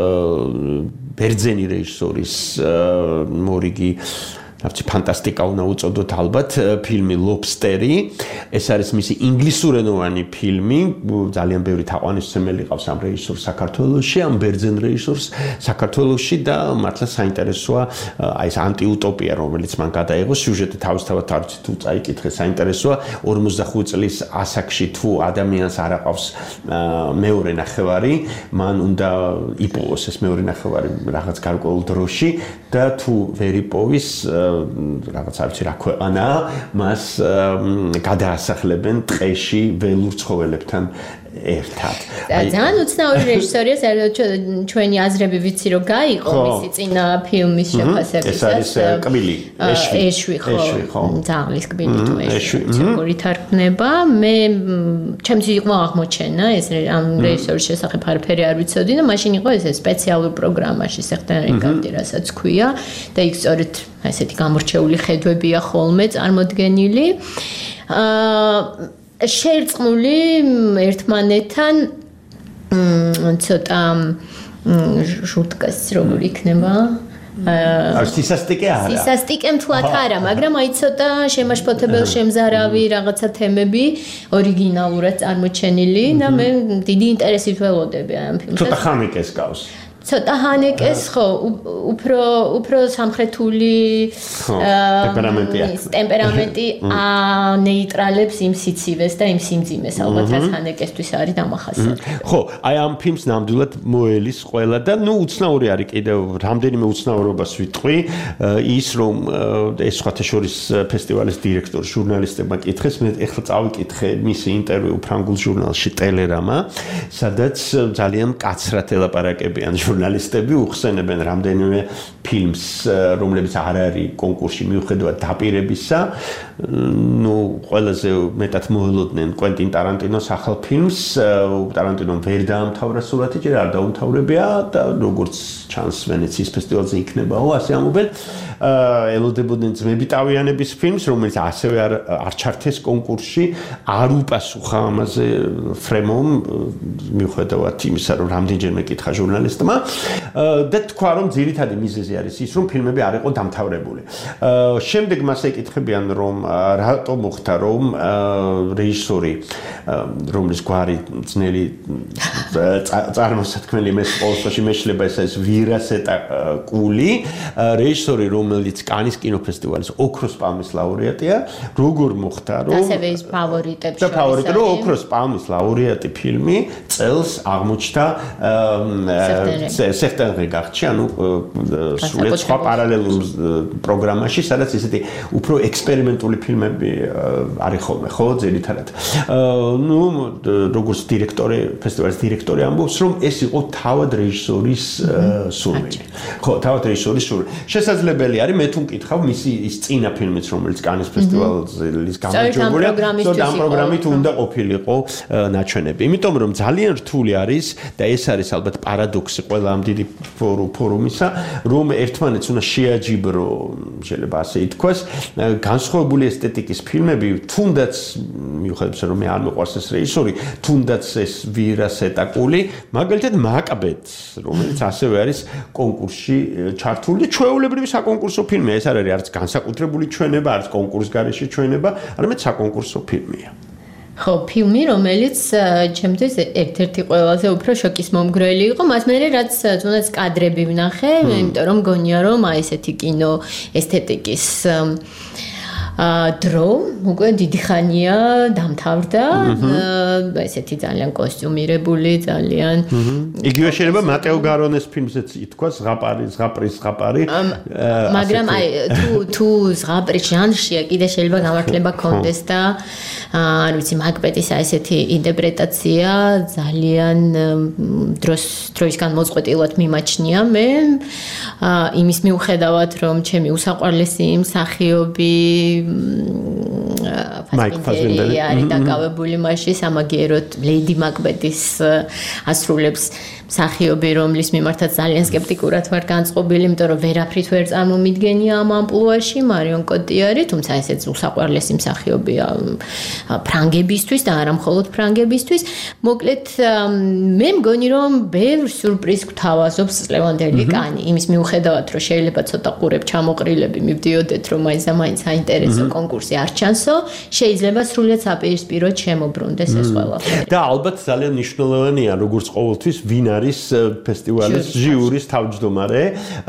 [SPEAKER 3] ბერძენი რეჟისორის მორიგი რაც ფანტასტიკა უნდა უწოდოთ ალბათ ფილმი ლობსტერი, ეს არის მისი ინგლისურენოვანი ფილმი, ძალიან ბევრი თაყვანისმცემელი ყავს ამ რეჟისორს საქართველოში, ამ ბერძენ რეჟისორს საქართველოში და მართლა საინტერესოა აი ეს ანტიუტოპია, რომელიც მან გადაიღო, სიუჟეტი თავისთავად არ ვიცი თუ წაიკითხე, საინტერესოა ორმოცდახუთი წლის ასაკში თუ ადამიანს არ აყავს მეორე ნახევარი, მან უნდა იპოვოს ეს მეორე ნახევარი რაღაც გარკვეულ დროში და თუ ვერ იპოვის რაღაც არ ვიცი რა ქვეყანაა, მას გადაასახლებენ ტყეში ველურ ცხოველებთან ერთად.
[SPEAKER 4] ძალიან უცნაური რეჟისორია, ჩვენი აზრები ვიცი რომ გაიყო მისი წინა ფილმის შეფასებისას. ეს არის
[SPEAKER 3] კბილი, ეშვი.
[SPEAKER 4] ეშვი, ხო. ძაღლის კბილი თუ ეშვი. როგორ ითარგმნება? მე ჩემთვის იყო აღმოჩენა, ეს ამ რეჟისორის შესახებ არაფერი არ ვიცოდი და მაშინ იყო ეს სპეციალურ პროგრამაში სეხტან რიკარდი, რასაც ქვია და იქ სწორედ ესეთი გამორჩეული ხედვებია ხოლმე წარმოდგენილი. აა შეერწყმული ერთმანეთთან ცოტა ჟურტკას როგორ იქნება?
[SPEAKER 3] არ სისასტიკე არა.
[SPEAKER 4] სისასტიკე მთლად არა, მაგრამ აი ცოტა შემაშფოთებელ შემზარავი რაღაცა თემები ორიგინალურად წარმოჩენილი და მე დიდი ინტერესით ველოდები ამ ფილმს.
[SPEAKER 3] ცოტა ხანეკეს გავს.
[SPEAKER 4] ცოტა ჰანეკეს ხო უფრო უფრო სამხრეთული ტემპერამენტი ნეიტრალებს იმ სიცივეს და იმ სიმძიმეს ალბათ რაც ჰანეკესთვის არის დამახასიათებელი.
[SPEAKER 3] ხო, აი ამ ფილმს ნამდვილად მოელის ყველა და ნუ უცნაური არის კიდევ რამდენიმე უცნაურობას ვიტყვი, ის რომ ეს სხვათა შორის ფესტივალის დირექტორი ჟურნალისტებმა კითხეს, მე ეხლა წავიკითხე მისი ინტერვიუ ფრანგულ ჟურნალში ტელერამა, სადაც ძალიან მკაცრად ელაპარაკებიან ჟურნალისტები უხსენებენ რამდენიმე ფილმს, რომლებიც არ არის კონკურსში მიუხედავად დაპირებისა. ნუ ყველაზე მეტად მოელოდნენ კვენტინ ტარანტინოს ახალ ფილმს, ტარანტინომ ვერ დაამთავრა სურათი, ჯერ არ დაუმთავრებია და როგორც ჩანს ვენეციის ფესტივალზე იქნებაო, ასე ამობენ. ელოდებოდნენ ძმები ტავიანების ფილმს, რომელიც ასევე არ არ ჩართეს კონკურსში, არ უპასუხა ამაზე ფრემომ, მიუხედავად იმისა, რომ რამდენჯერმე კითხა ჟურნალისტმა და თქვა, რომ ძირითადი მიზეზი არის ის, რომ ფილმები არ იყო დამთავრებული. შემდეგ მას ეკითხებიან, რომ რატო მოხდა, რომ რეჟისორი, რომლის გვარი ძნელი წარმოსათქმელი მე ყოველთვის მეშლება ეს ვირასეტა კული, რეჟისორი, რომელიც კანის კინოფესტივალის ოქროს პალმის ლაურეატია, როგორ მოხდა, რომ
[SPEAKER 4] ასევე ის ფავორიტებს
[SPEAKER 3] და ფავორიტი, რომ ოქროს პალმის ლაურეატი ფილმი წელს აღმოჩნდა სექტანღი გახჩი, ანუ სულეთ სხვა პარალელურ პროგრამაში, სადაც ისეთი უფრო ექსპერიმენტული ფილმები არის ხოლმე, ხო, ძირითადად. ნუ როგორც დირექტორი, ფესტივალის დირექტორი ამბობს, რომ ეს იყო თავად რეჟისორის სურვილი. ხო, თავად რეჟისორის სურვილი. შესაძლებელი არის, მე თუ მკითხავ, მისი ის წინა ფილმიც, რომელიც კანის ფესტივალის გამარჯვებულია, ამ პროგრამით უნდა ყოფილიყო ნაჩვენები. იმიტომ რომ ძალიან რთული არის და ეს არის ალბათ პარადოქსი ყველა ამ დიდი ფორუმისა, რომ ერთმანეთს უნდა შეაჯიბრო, შეიძლება ასე ითქვას, განსხვავებული ესთეტიკის ფილმები, თუნდაც მიუხედავად რომ მე არ მიყვარს ეს რეჟისორი, თუნდაც ეს ვირა სეტაკული, მაგალითად მაკბეთს, რომელიც ასევე არის კონკურსში ჩართული და ჩვეულებრივი საკონკურსო ფილმია, ეს არ არის არც განსაკუთრებული ჩვენება, არც კონკურს გარეშე ჩვენება, არამედ საკონკურსო ფილმია.
[SPEAKER 4] ხო, ფილმი, რომელიც ჩემთვის ერთ-ერთი ყველაზე უფრო შოკის მომგვრელი იყო, მას მერე რაც თუნდაც კადრები ვნახე, იმიტომ რომ გონია რომ აი ესეთი კინო ესთეტიკის დრო, უკვე დიდი ხანია დამთავრდა, ესეთი ძალიან კოსტიუმირებული, ძალიან
[SPEAKER 3] იგივე შეიძლება მატეო გარონეს ფილმზეც ითქვას, ზღაპარი, ზღაპრის ზღაპარი.
[SPEAKER 4] მაგრამ აი თუ თუ ზღაპრის ჟანრშია, კიდე შეიძლება გამართლება კონდეს და არ ვიცი, მაკბეთის აი ესეთი ინტერპრეტაცია ძალიან დროს დროის განმოწყვეტილად მიმაჩნია მე. იმის მიუხედავად, რომ ჩემი უსაყვარლესი მსახიობი ფასბინდერი არის დაკავებული მასში სამაგიეროდ ლეიდი მაკბეთის ასრულებს მსახიობი, რომლის მიმართაც ძალიან სკეპტიკურად ვარ განწყობილი, იმიტომ რომ ვერაფრით ვერ წარმომიდგენია ამ ამპლუაში, მარიონ კოტიარი, თუმცა ესეც უსაყვარლესი მსახიობია ფრანგებისთვის და არა მხოლოდ ფრანგებისთვის. მოკლედ მე მგონი რომ ბევრ სურპრიზს გვთავაზობს წლევანდელი კანი, იმის მიუხედავად რომ შეიძლება ცოტა ყურებ ჩამოყრილები მივდიოდეთ, რომ მაინც და მაინც საინტერესო კონკურსი არ ჩანსო, შეიძლება სრულიად საპირისპიროდ შემოbrunდეს ეს ყველაფერი.
[SPEAKER 3] და ალბათ ძალიან მნიშვნელოვანია როგორც ყოველთვის ვინ არის ფესტივალის ჟიურის თავმჯდომარე.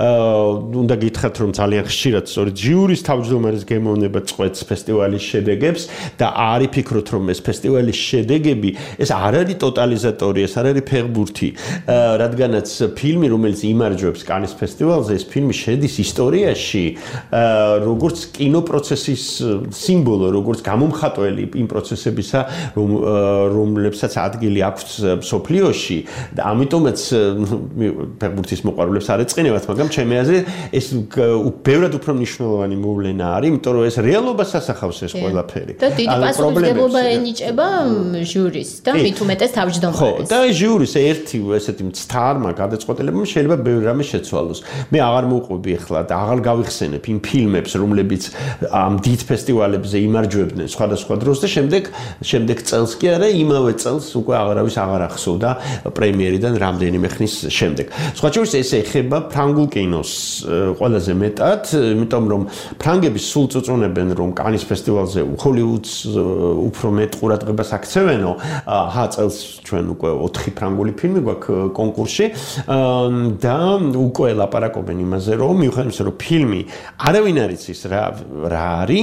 [SPEAKER 3] უნდა გითხრათ რომ ძალიან ხშირად სწორედ ჟიურის თავმჯდომარის გემოვნება წყვეტს ფესტივალის შედეგებს და არ იფიქროთ რომ ეს ფესტივალის შედეგები ეს არ არის ტოტალიზატორი, ეს არ არის ფეხბურთი, რადგანაც ფილმი რომელიც იმარჯვებს კანის ფესტივალზე, ეს ფილმი შედის ისტორიაში როგორც კინოპროცესის სიმბოლო, როგორც გამომხატველი იმ პროცესებისა, რომ რომლებსაც ადგილი აქვს მსოფლიოში და ამიტომაც ფეხბურთის მოყვარულებს არ ეწყინებათ, მაგრამ ჩემი აზრით ეს ბევრად უფრო მნიშვნელოვანი მოვლენა არის, იმიტომ რომ ეს რეალობას ასახავს ეს ყველაფერი.
[SPEAKER 4] და დიდი პასუხისმგებლობა ენიჭება ჟურის და მით უმეტეს თავმჯდომარეს.
[SPEAKER 3] ხო, და ჟურის ერთი ესეთი მცდარმა გადაწყვეტილებამ შეიძლება ბევრი რამე შეცვალოს. მე აღარ მოვყვები ახლა და აღარ გავიხსენებ იმ ფილმებს, რომლებიც ამ დიდ ფესტივალებზე იმარჯვებდნენ სხვადასხვა დროს და შემდეგ შემდეგ წელს კი არა, იმავე წელს უკვე აღარავის აღარ ახსოვდა პრემიერიდან რამდენიმე ხნის შემდეგ. სხვა შორის ეს ეხება ფრანგულ კინოს ყველაზე მეტად, იმიტომ რომ ფრანგები სულ წუწუნებენ რომ კანის ფესტივალზე ჰოლივუდს უფრო მეტ ყურადღებას აქცევენო. ჰა წელს ჩვენ უკვე ოთხი ფრანგული ფილმი გვაქვს კონკურსში და უკვე ლაპარაკობენ იმაზე, რომ მიუხედავად იმისა, რომ ფილმი არავინ არ იცის რა რა არის,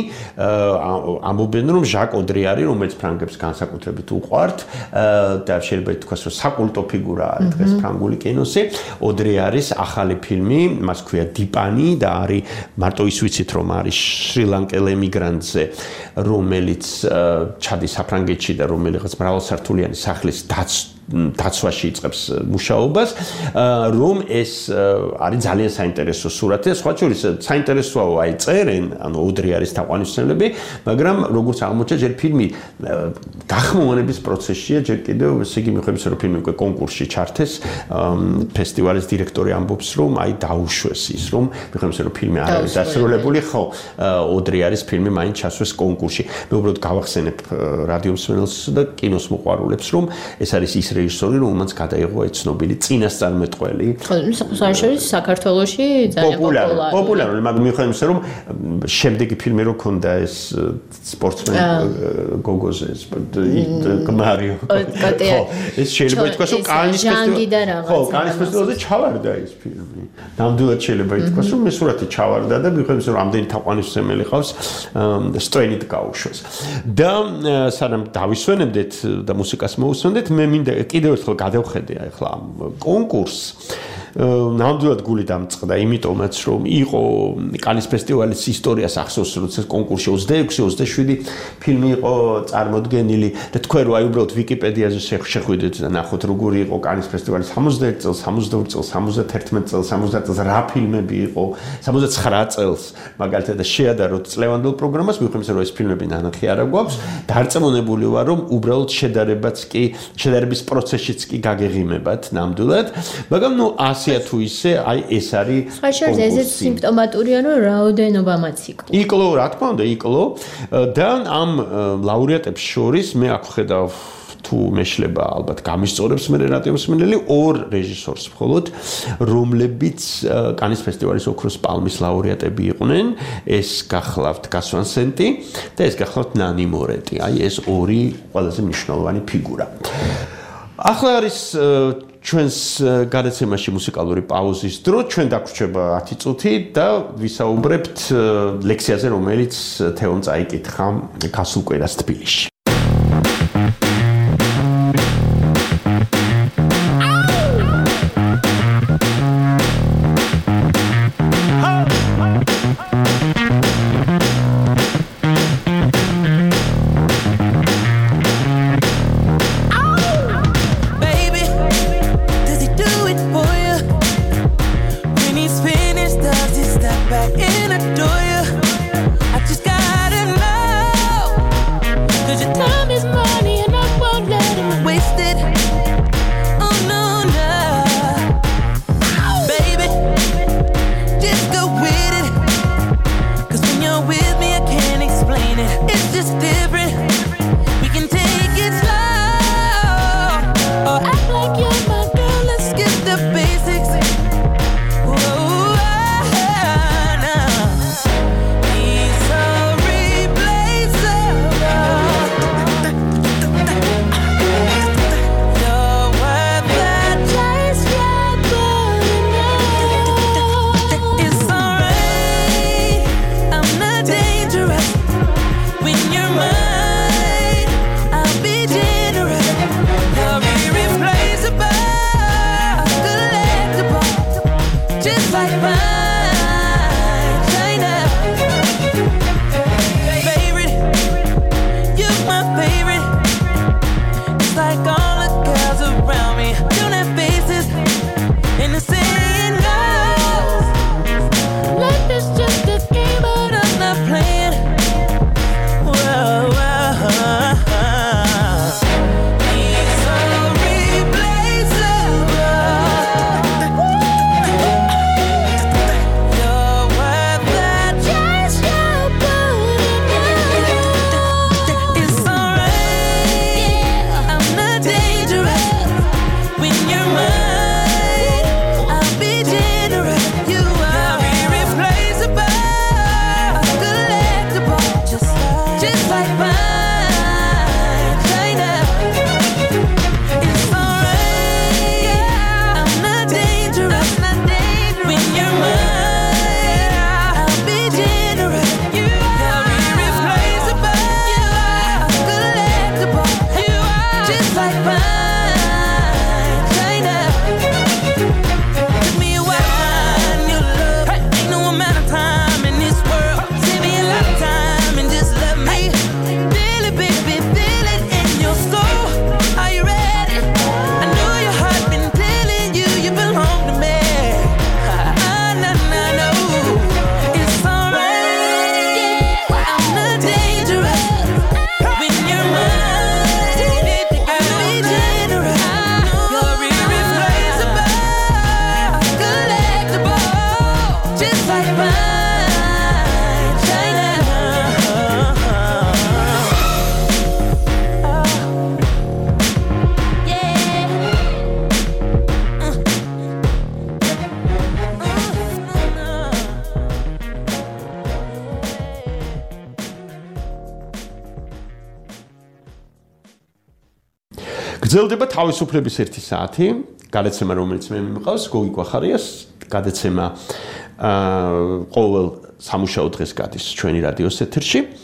[SPEAKER 3] ამბობენ რომ ჟაკ ოდრიარი, რომელიც ფრანგებს განსაკუთრებით უყვართ და შეიძლება ითქვას, რომ საკულტო ფიგურა არის დღეს ფრანგული კინოსი, ოდრიარის ახალი ფილმი, მას ქვია დიპანი და არის მარტო ის ვიცით რომ არის შრი-ლანკელ ემიგრანტზე, რომელიც ჩადის საფრანგეთში და რომელიც მრავალსართულიანი სახლის დაცვაში იწყებს მუშაობას, რომ ეს არის ძალიან საინტერესო სურათი. სხვა შორის საინტერესოა აი წერენ, ანუ ოდრიარის თაყვანისმცემლები, მაგრამ როგორც აღმოჩნდა, ჯერ ფილმი გახმოვანების პროცესშია, ჯერ კიდევ ესე იგი მიხვდებით, რომ ფილმი უკვე კონკურსში ჩართეს, ფესტივალის დირექტორი ამბობს, რომ აი დაუშვეს ის, რომ მიხვდებით, რომ ფილმი არ არის დასრულებული, ხო, ოდრიარის ფილმი მაინც ჩასვეს კონკურსში. მე უბრალოდ გავახსენებ რადიო მსმენელს და კინოს მოყვარულებს, რომ ეს არის ის რეჟისორი, რომელმაც გადაიღო აი ცნობილი წინასწარმეტყველი.
[SPEAKER 4] ხო, საერთოდ საქართველოში ძალიან პოპულარული.
[SPEAKER 3] პოპულარული, მაგრამ მიუხედავად იმისა, რომ შემდეგი ფილმი რო ქონდა ეს სპორტსმენ გოგოზე, მარიო. ხო, ეს შეიძლება ითქვას, რომ კანის ფესტივალზე, ხო, კანის ფესტივალზე ჩავარდა ეს ფილმი. ნამდვილად შეიძლება ითქვას, რომ ეს სურათი ჩავარდა და მიუხედავად იმისა, რომ ამდენი თაყვანისმცემელი ყავს, სტრენით გაუშვეს. და სანამ დავისვენებდეთ და მუსიკას მოусვენდეთ, მე მინდა კიდევ ერთხელ გადავხედე ახლა კონკურსს ნამდვილად გული დამწყდა, იმიტომაც რომ იყო კანის ფესტივალის ისტორიას ახსოვს, როცა კონკურსში ოცდაექვსი ოცდაშვიდი ფილმი იყო წარმოდგენილი და თქვენ რო აი უბრალოდ ვიკიპედიაზე შეხვიდეთ და ნახოთ როგორი იყო კანის ფესტივალი სამოცდაერთი წელს, სამოცდაორი წელს, სამოცდათერთმეტ წელს, სამოცდაათ წელს რა ფილმები იყო, სამოცდაცხრა წელს, მაგალითად და შეადაროთ წლევანდელ პროგრამას, მიუხედავად რომ ეს ფილმები ნანახი არა გვაქვს, დარწმუნებული ვარ რომ უბრალოდ შედარებაც კი, შედარების პროცესშიც კი გაგეღიმებათ ნამდვილად, მაგრამ ნუ ასეა თუ ისე, აი ეს არის
[SPEAKER 4] ხაშორ ესეც სიმპტომატურია რომ რაოდენობამაც იყო.
[SPEAKER 3] იკლო, რა თქმა უნდა, იკლო და ამ ლაურეატებს შორის მე აქ ხედავ თუ მეშლება ალბათ გამისწორებს მე რატიომსმენელი ორ რეჟისორს მხოლოდ რომლებიც კანის ფესტივალის ოქროს პალმის ლაურეატები იყვნენ ეს გახლავთ გასვანსენტი და ეს გახლავთ ნანი მორეტი აი ეს ორი ყველაზე მნიშვნელოვანი ფიგურა ახლა არის ჩვენს გადაცემაში მუსიკალური პაუზის დრო ჩვენ დაგვრჩება ათი წუთი და ვისაუბრებთ ლექციაზე რომელიც თეომ წაიკითხა გასულ კვირას თბილისში გრძელდება თავისუფლების ერთი საათი, გადაცემა რომელიც მე მიმყავს, გოგი გვახარიას, გადაცემა აა ყოველ სამუშაო დღეს გადის ჩვენი რადიოს ეთერში.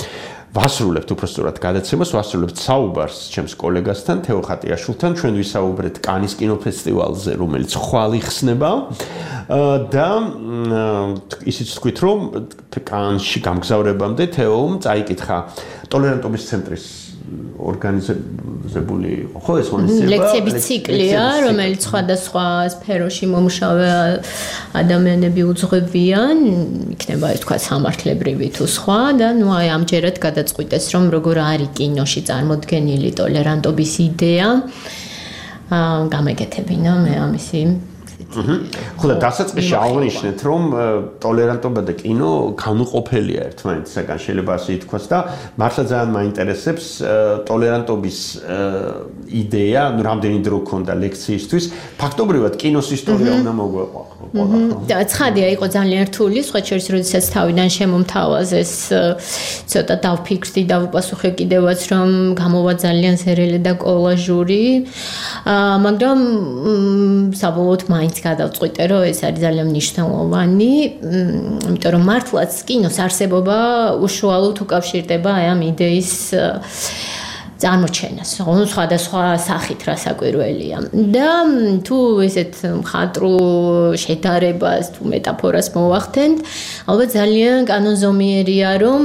[SPEAKER 3] ვასრულებთ უბრალოდ გადაცემას, ვასრულებთ საუბარს ჩემს კოლეგასთან, თეო ხატიაშვილთან, ჩვენ ვისაუბრეთ კანის კინოფესტივალზე, რომელიც ხვალ იხსნება და ისიც თქვით, რომ კანში გამგზავრებამდე თეომ წაიკითხა ტოლერანტობის ცენტრის ორგანიზებული ხო ეს ღონისძიება
[SPEAKER 4] ლექციების ციკლია, რომელიც სხვადასხვა სფეროში მომუშავე ადამიანები უძღვებიან, იქნება ეს თქვა სამართლებრივი თუ სხვა და ნუ აი ამჯერად გადაწყვიტეს, რომ როგორ არის კინოში წარმოდგენილი ტოლერანტობის იდეა. აა გამეკეთებინა მე ამისი
[SPEAKER 3] ხო და დასაწყისში აღნიშნეთ, რომ ტოლერანტობა და კინო განუყოფელია ერთმანეთისაგან, შეიძლება ასე ითქვას და მართლა ძალიან მაინტერესებს ტოლერანტობის იდეა, ну რამდენი დრო ქონდა ლექციისთვის, ფაქტობრივად კინოს ისტორია უნდა მოგვეყვა.
[SPEAKER 4] და ცხადია, იყო ძალიან რთული, სხვა შორის როდესაც თავიდან შემომთავაზეს, ცოტა დავფიქრდი და ვუპასუხე კიდევაც, რომ გამოვა ძალიან სერიალი და კოლაჟური, მაგრამ საბოლოოდ მაინც გადავწყვიტე, რომ ეს არის ძალიან მნიშვნელოვანი, იმიტომ რომ მართლაც კინოს არსებობა უშუალოდ უკავშირდება აი ამ იდეის წარმოჩენას, ანუ სხვადასხვა სახით რა საკვირველია. და თუ ესეთ მხატვრულ შედარებას თუ მეტაფორას მოვახდენთ, ალბათ ძალიან კანონზომიერია, რომ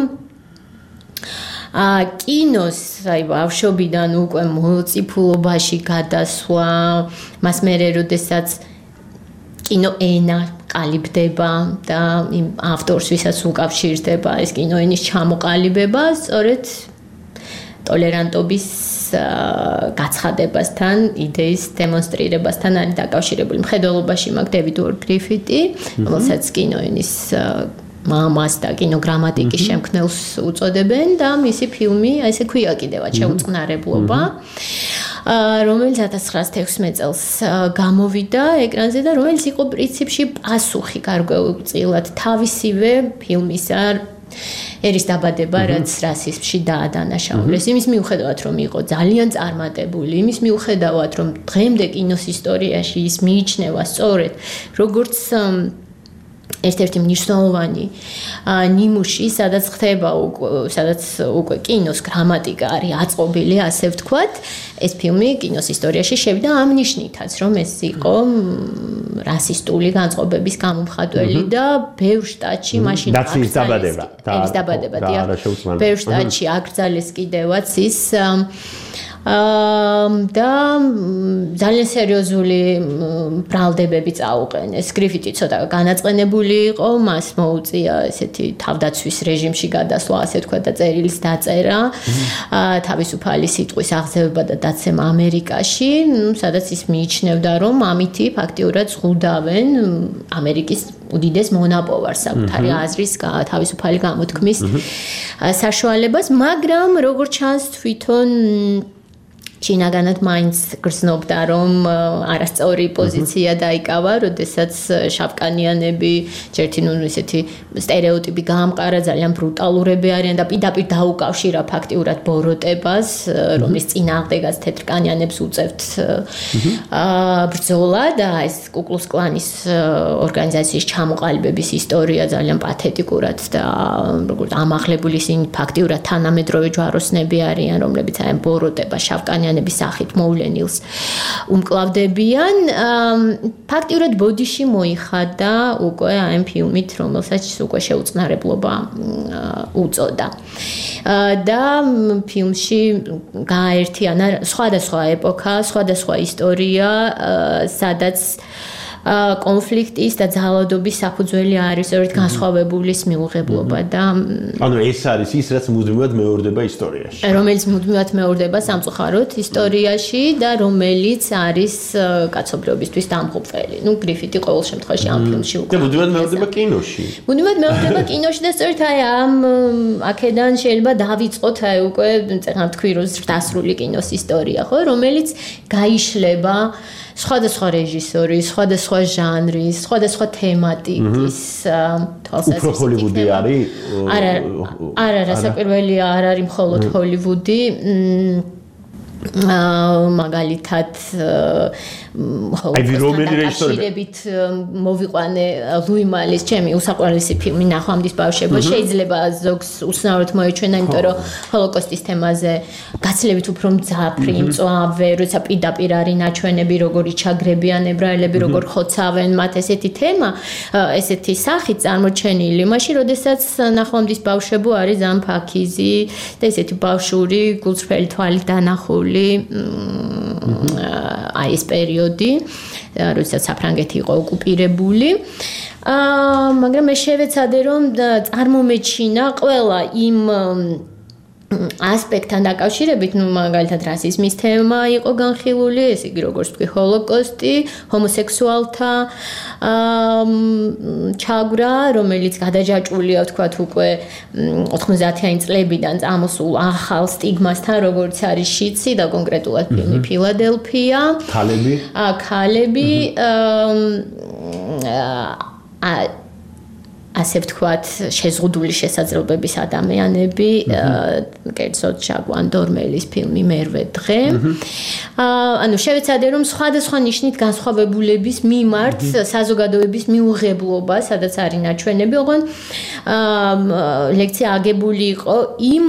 [SPEAKER 4] ა კინოს აი ბავშვობიდან უკვე მოციფულობაში გადასვა, მას მერე როდესაც კინო ენა ყალიბდება და იმ ავტორს ვისაც უკავშირდება ეს კინო ენის ჩამოყალიბება, სწორედ ტოლერანტობის გაცხადებასთან, იდეის დემონსტრირებასთან არის დაკავშირებული. მხედველობაში მაგ დევიდ უორდ გრიფიტი, რომელსაც კინო ენის მამას და კინოგრამატიკის შემქმნელს უწოდებენ და მისი ფილმი, აი ესე ქვია კიდევაც შეუწყნარებლობა, რომელიც ათას ცხრაასი თექვსმეტ წელს გამოვიდა ეკრანზე და რომელიც იყო პრინციპში პასუხი გარკვეულწილად თავისივე ფილმისა ერის დაბადება, რაც რასიზმში დაადანაშაულეს. იმის მიუხედავად, რომ იყო ძალიან წარმატებული, იმის მიუხედავად, რომ დღემდე კინოს ისტორიაში ის მიიჩნევა სწორედ როგორც ერთ-ერთი მნიშვნელოვანი ნიმუში, სადაც ხდება სადაც უკვე კინოს გრამატიკა არის აწყობილი, ასე ვთქვათ, ეს ფილმი კინოს ისტორიაში შევიდა ამ ნიშნითაც, რომ ეს იყო რასისტული განწყობების გამომხატველი და ბევრ შტატში მაშინ
[SPEAKER 3] ნაციის დაბადება
[SPEAKER 4] და დაბადება და ბევრ შტატში აკრძალეს კიდევაც ის და ძალიან სერიოზული ბრალდებები წაუყენეს. გრიფიტი ცოტა განაწყენებული იყო, მას მოუწია ესეთი თავდაცვის რეჟიმში გადასვლა, ასე თქვა და წერილის დაწერა, თავისუფალი სიტყვის აღზევება და დაცემა ამერიკაში, სადაც ის მიიჩნევდა, რომ ამითი ფაქტიურად ზღუდავენ ამერიკის უდიდეს მონაპოვარს საკუთარი აზრის თავისუფალი გამოთქმის საშუალებას, მაგრამ როგორც ჩანს თვითონ ჩინაგანად მაინც გრძნობდა, რომ არასწორი პოზიცია დაიკავა, როდესაც შავკანიანები ჯერთი ნუ ესეთი სტერეოტიპი გაამყარა, ძალიან ბრუტალურები არიან და პირდაპირ დაუკავშირა ფაქტიურად ბოროტებას, რომლის წინააღმდეგაც თეთრკანიანებს უწევთ ბრძოლა და ეს კუკლუს კლანის ორგანიზაციის ჩამოყალიბების ისტორია ძალიან პათეტიკურად და როგორც ამაღლებული ისინი ფაქტიურად თანამედროვე ჯვაროსნები არიან, რომლებიც აი ბოროტება შავკანიანების სახით მოვლენილს უმკლავდებიან. ფაქტიურად ბოდიში მოიხადა უკვე ამ ფილმით, რომელსაც უკვე შეუწყნარებლობა უწოდა. და ფილმში გააერთიანა სხვადასხვა ეპოქა, სხვადასხვა ისტორია, სადაც კონფლიქტის და ძალადობის საფუძველი არის სწორედ განსხვავებულის მიუღებლობა და
[SPEAKER 3] ანუ ეს არის ის, რაც მუდმივად მეორდება ისტორიაში.
[SPEAKER 4] რომელიც მუდმივად მეორდება სამწუხაროდ ისტორიაში და რომელიც არის კაცობრიობისთვის დამღუპველი. ნუ გრიფიტი ყოველ შემთხვევაში ამ ფილმში უკვე.
[SPEAKER 3] და მუდმივად მეორდება კინოში.
[SPEAKER 4] მუდმივად მეორდება კინოში და სწორედ აი ამ აქედან შეიძლება დავიწყოთ აი უკვე წერან თქვი რომ დასრული კინოს ისტორია, ხო, რომელიც გაიშლება სხვადასხვა რეჟისორი, სხვადასხვა ჟანრის, სხვადასხვა თემატიკის თვალსაზრისით.
[SPEAKER 3] უფრო ჰოლივუდი არის?
[SPEAKER 4] არა, არა, რა საკვირველია, არ არის მხოლოდ ჰოლივუდი. მაგალითად ჰოლოკოსტით მოვიყვანე ლუი მალის ჩემი უსაყვარლესი ფილმი ნახვამდის ბავშვობა შეიძლება ზოგს უცნაურად მოეჩვენა იმიტომ რომ ჰოლოკოსტის თემაზე გაცილებით უფრო მძაფრი მწვავე როცა პირდაპირ არის ნაჩვენები როგორი ჩაგრებიან ებრაელები როგორ ხოცავენ მათ ესეთი თემა ესეთი სახით წარმოჩენილი მაშინ როდესაც ნახვამდის ბავშვობა არის ძალიან ფაქიზი და ესეთი ბავშვური გულწრფელი თვალით დანახული აი ეს პერიოდი, როდესაც საფრანგეთი იყო ოკუპირებული. აა მაგრამ მე შევეცადე რომ წარმომეჩინა ყველა იმ ასპექტთან დაკავშირებით, ну, მაგალითად რასიზმის თემა იყო განხილული, ესე იგი როგორც თქვი, ჰოლოკოსტი, ჰომოსექსუალთა ჩაგვრა, რომელიც გადაჯაჭვულია, ვთქვათ, უკვე ოთხმოცდაათიანი წლებიდან წამოსულ ახალ სტიგმასთან, როგორც არის შიცი და კონკრეტულად ფილმი ფილადელფია.
[SPEAKER 3] ქალები.
[SPEAKER 4] აა, ქალები. აა ასე ვთქვათ, შეზღუდული შესაძლებლობის ადამიანები, კერძოდ ჟაკوان დორმელის ფილმი მერვე დღე. ანუ შევეცადე რომ სხვადასხვა ნიშნით განსხვავებულების მიმართ საზოგადოების მიუღებლობა, სადაც არის ნაჩვენები, ოღონდ ლექცია აგებული იყო იმ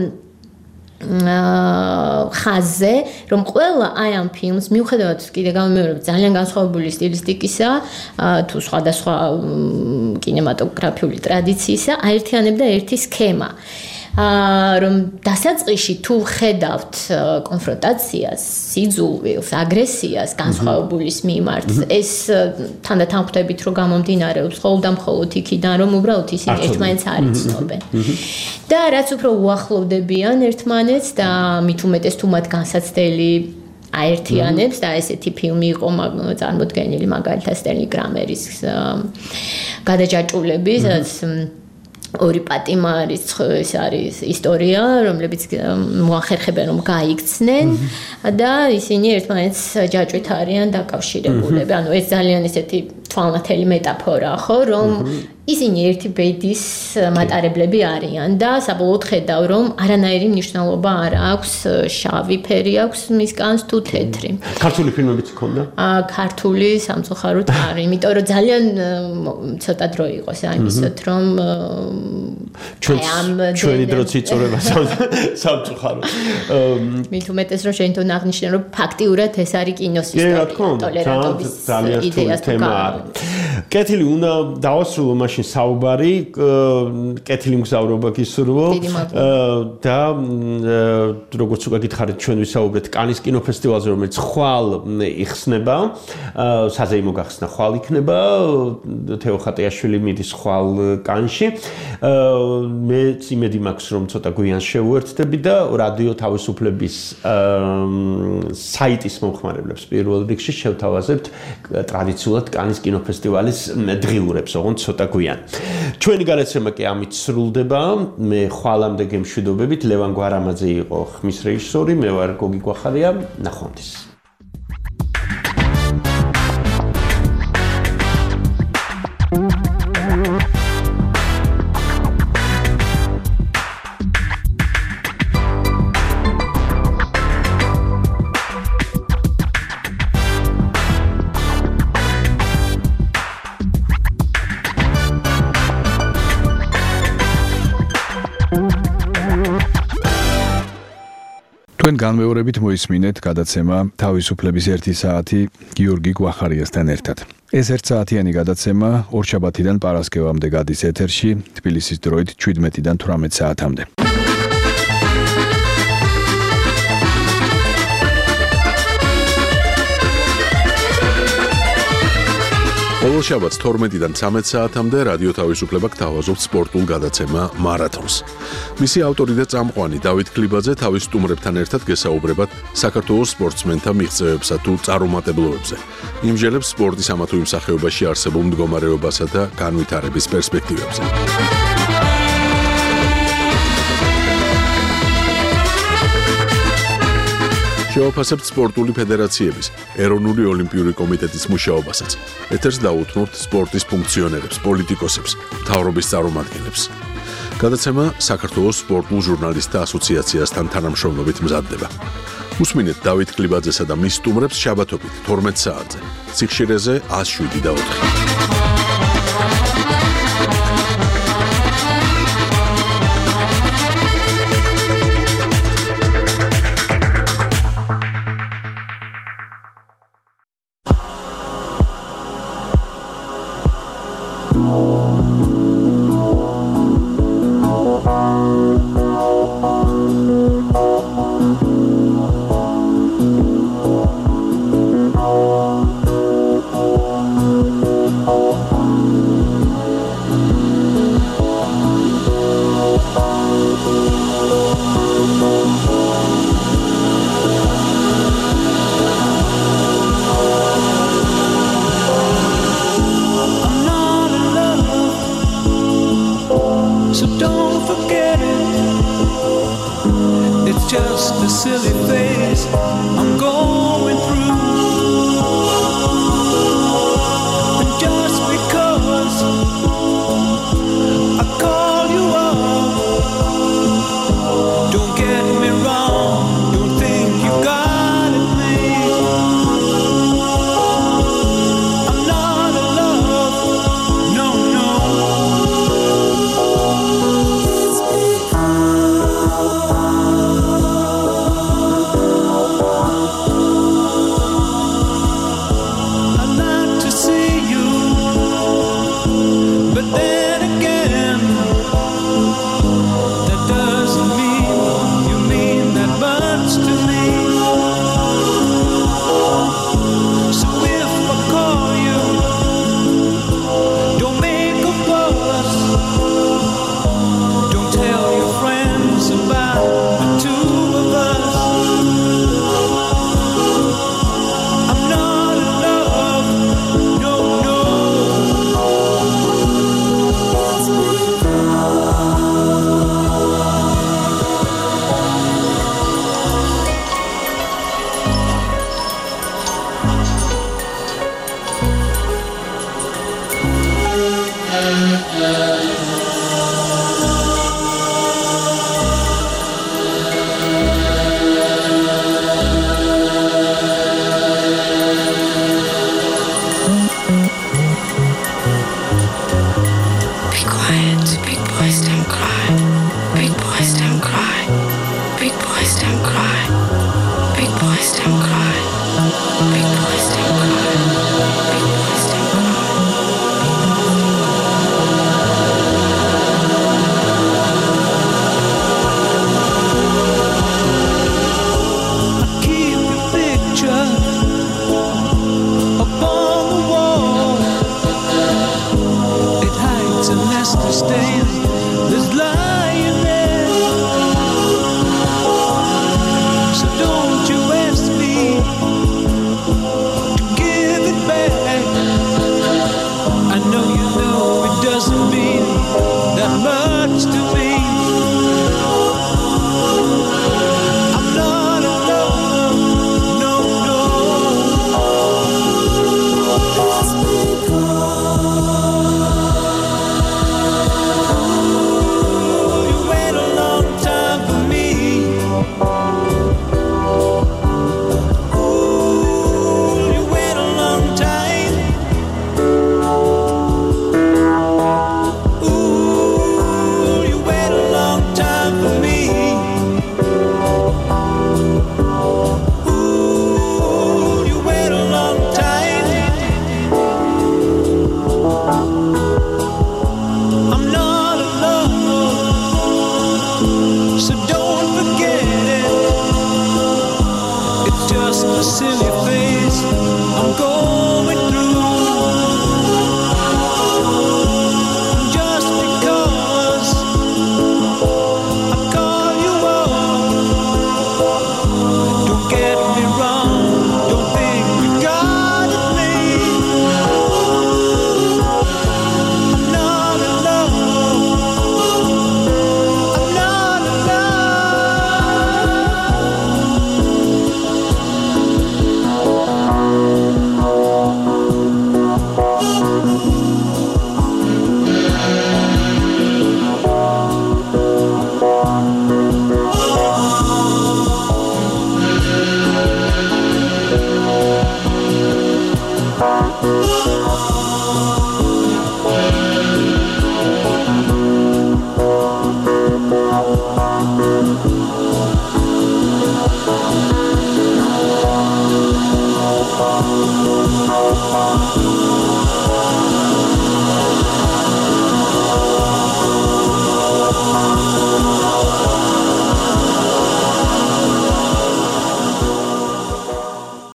[SPEAKER 4] ხაზზე, რომ ყველა აი ამ ფილმს მიუხედავად კიდე გამომეორებ ძალიან განსხვავებული სტილისტიკისა, თუ სხვადასხვა კინემატოგრაფიული ტრადიციისა, აერთიანებდა ერთი სქემა. რომ დასაწყისში თუ ხედავთ კონფრონტაციას, სიძულვილს, აგრესიას განსხვავებულის მიმართ, ეს თანდათანხმდებით რომ გამომდინარეობს მხოლოდ და მხოლოდ იქიდან, რომ უბრალოდ ისინი ერთმანეთს არ იცნობენ. და რაც უფრო უახლოვდებიან ერთმანეთს და მით უმეტეს თუ მათ განსაცდელი აერთიანებს და ესეთი ფილმი იყო წარმოდგენილი მაგალითად სტენლი კრამერის გადაჯაჭვულები, სადაც ორი პატიმარის ეს არის ისტორია, რომლებიც მოახერხებენ რომ გაიქცნენ და ისინი ერთმანეთს ჯაჭვით არიან დაკავშირებულები. ანუ ეს ძალიან ესეთი თვალნათელი მეტაფორაა, ხო, რომ ისინი ერთი ბედის მატარებლები არიან და საბოლოოდ ხედავ რომ არანაირი მნიშვნელობა არ აქვს შავი ფერი აქვს მისგანს თუ თეთრი.
[SPEAKER 3] ქართული ფილმებიც ჰქონდა?
[SPEAKER 4] აა ქართული სამწუხაროდ არის, იმიტომ რომ ძალიან ცოტა დრო იყოს ამისოთ რომ
[SPEAKER 3] ჩვენი დროც იწურება სამწუხაროდ.
[SPEAKER 4] მით უმეტეს რომ შენ თვითონ აღნიშნე რომ ფაქტიურად ეს არის კინოს ისტორია, ტოლერანტობის იდეას თუ
[SPEAKER 3] კეთილი უნდა დავასრულო მაშინ საუბარი, კეთილი მგზავრობა გისურვო და როგორც უკვე გითხარით ჩვენ ვისაუბრეთ კანის კინოფესტივალზე, რომელიც ხვალ იხსნება, საზეიმო გახსნა ხვალ იქნება, თეო ხატიაშვილი მიდის ხვალ კანში. მეც იმედი მაქვს რომ ცოტა გვიან შევუერთდები და რადიო თავისუფლების საიტის მომხმარებლებს პირველ რიგში შევთავაზებთ ტრადიციულად კანის კინოფესტივალის დღიურებს, ოღონდ ცოტა გვიან. ჩვენი გადაცემა კი ამით სრულდება. მე ხვალამდე გემშვიდობებით. ლევან გვარამაძე იყო ხმის რეჟისორი, მე ვარ გოგი გვახარია. ნახვამდის.
[SPEAKER 2] თქვენ განმეორებით მოისმინეთ გადაცემა თავისუფლების ერთი საათი გიორგი გვახარიასთან ერთად. ეს ერთ საათიანი გადაცემა ორშაბათიდან პარასკევამდე გადის ეთერში, თბილისის დროით შვიდმეტიდან თვრამეტ საათამდე.
[SPEAKER 1] ყოველ შაბათს თორმეტიდან ცამეტ საათამდე რადიო თავისუფლება გთავაზობთ სპორტულ გადაცემა მარათონს. მისი ავტორი და წამყვანი დავით ქლიბაძე თავის სტუმრებთან ერთად გესაუბრებათ საქართველოს სპორტსმენთა მიღწევებსა თუ წარუმატებლობებზე. იმჟელებს სპორტის ამა თუ იმ სახეობაში არსებულ მდგომარეობასა და განვითარების პერსპექტივებზე. შევაფასებთ სპორტული ფედერაციების, ეროვნული ოლიმპიური კომიტეტის მუშაობასაც. ეთერს დაუთმობთ სპორტის ფუნქციონერებს, პოლიტიკოსებს, მთავრობის წარმომადგენლებს. გადაცემა საქართველოს სპორტულ ჟურნალისტთა ასოციაციასთან თანამშრომლობით მზადდება. უსმინეთ დავით კლიბაძესა და მის სტუმრებს შაბათობით თორმეტ საათზე. სიხშირეზე ას შვიდი და ოთხი.
[SPEAKER 6] Oh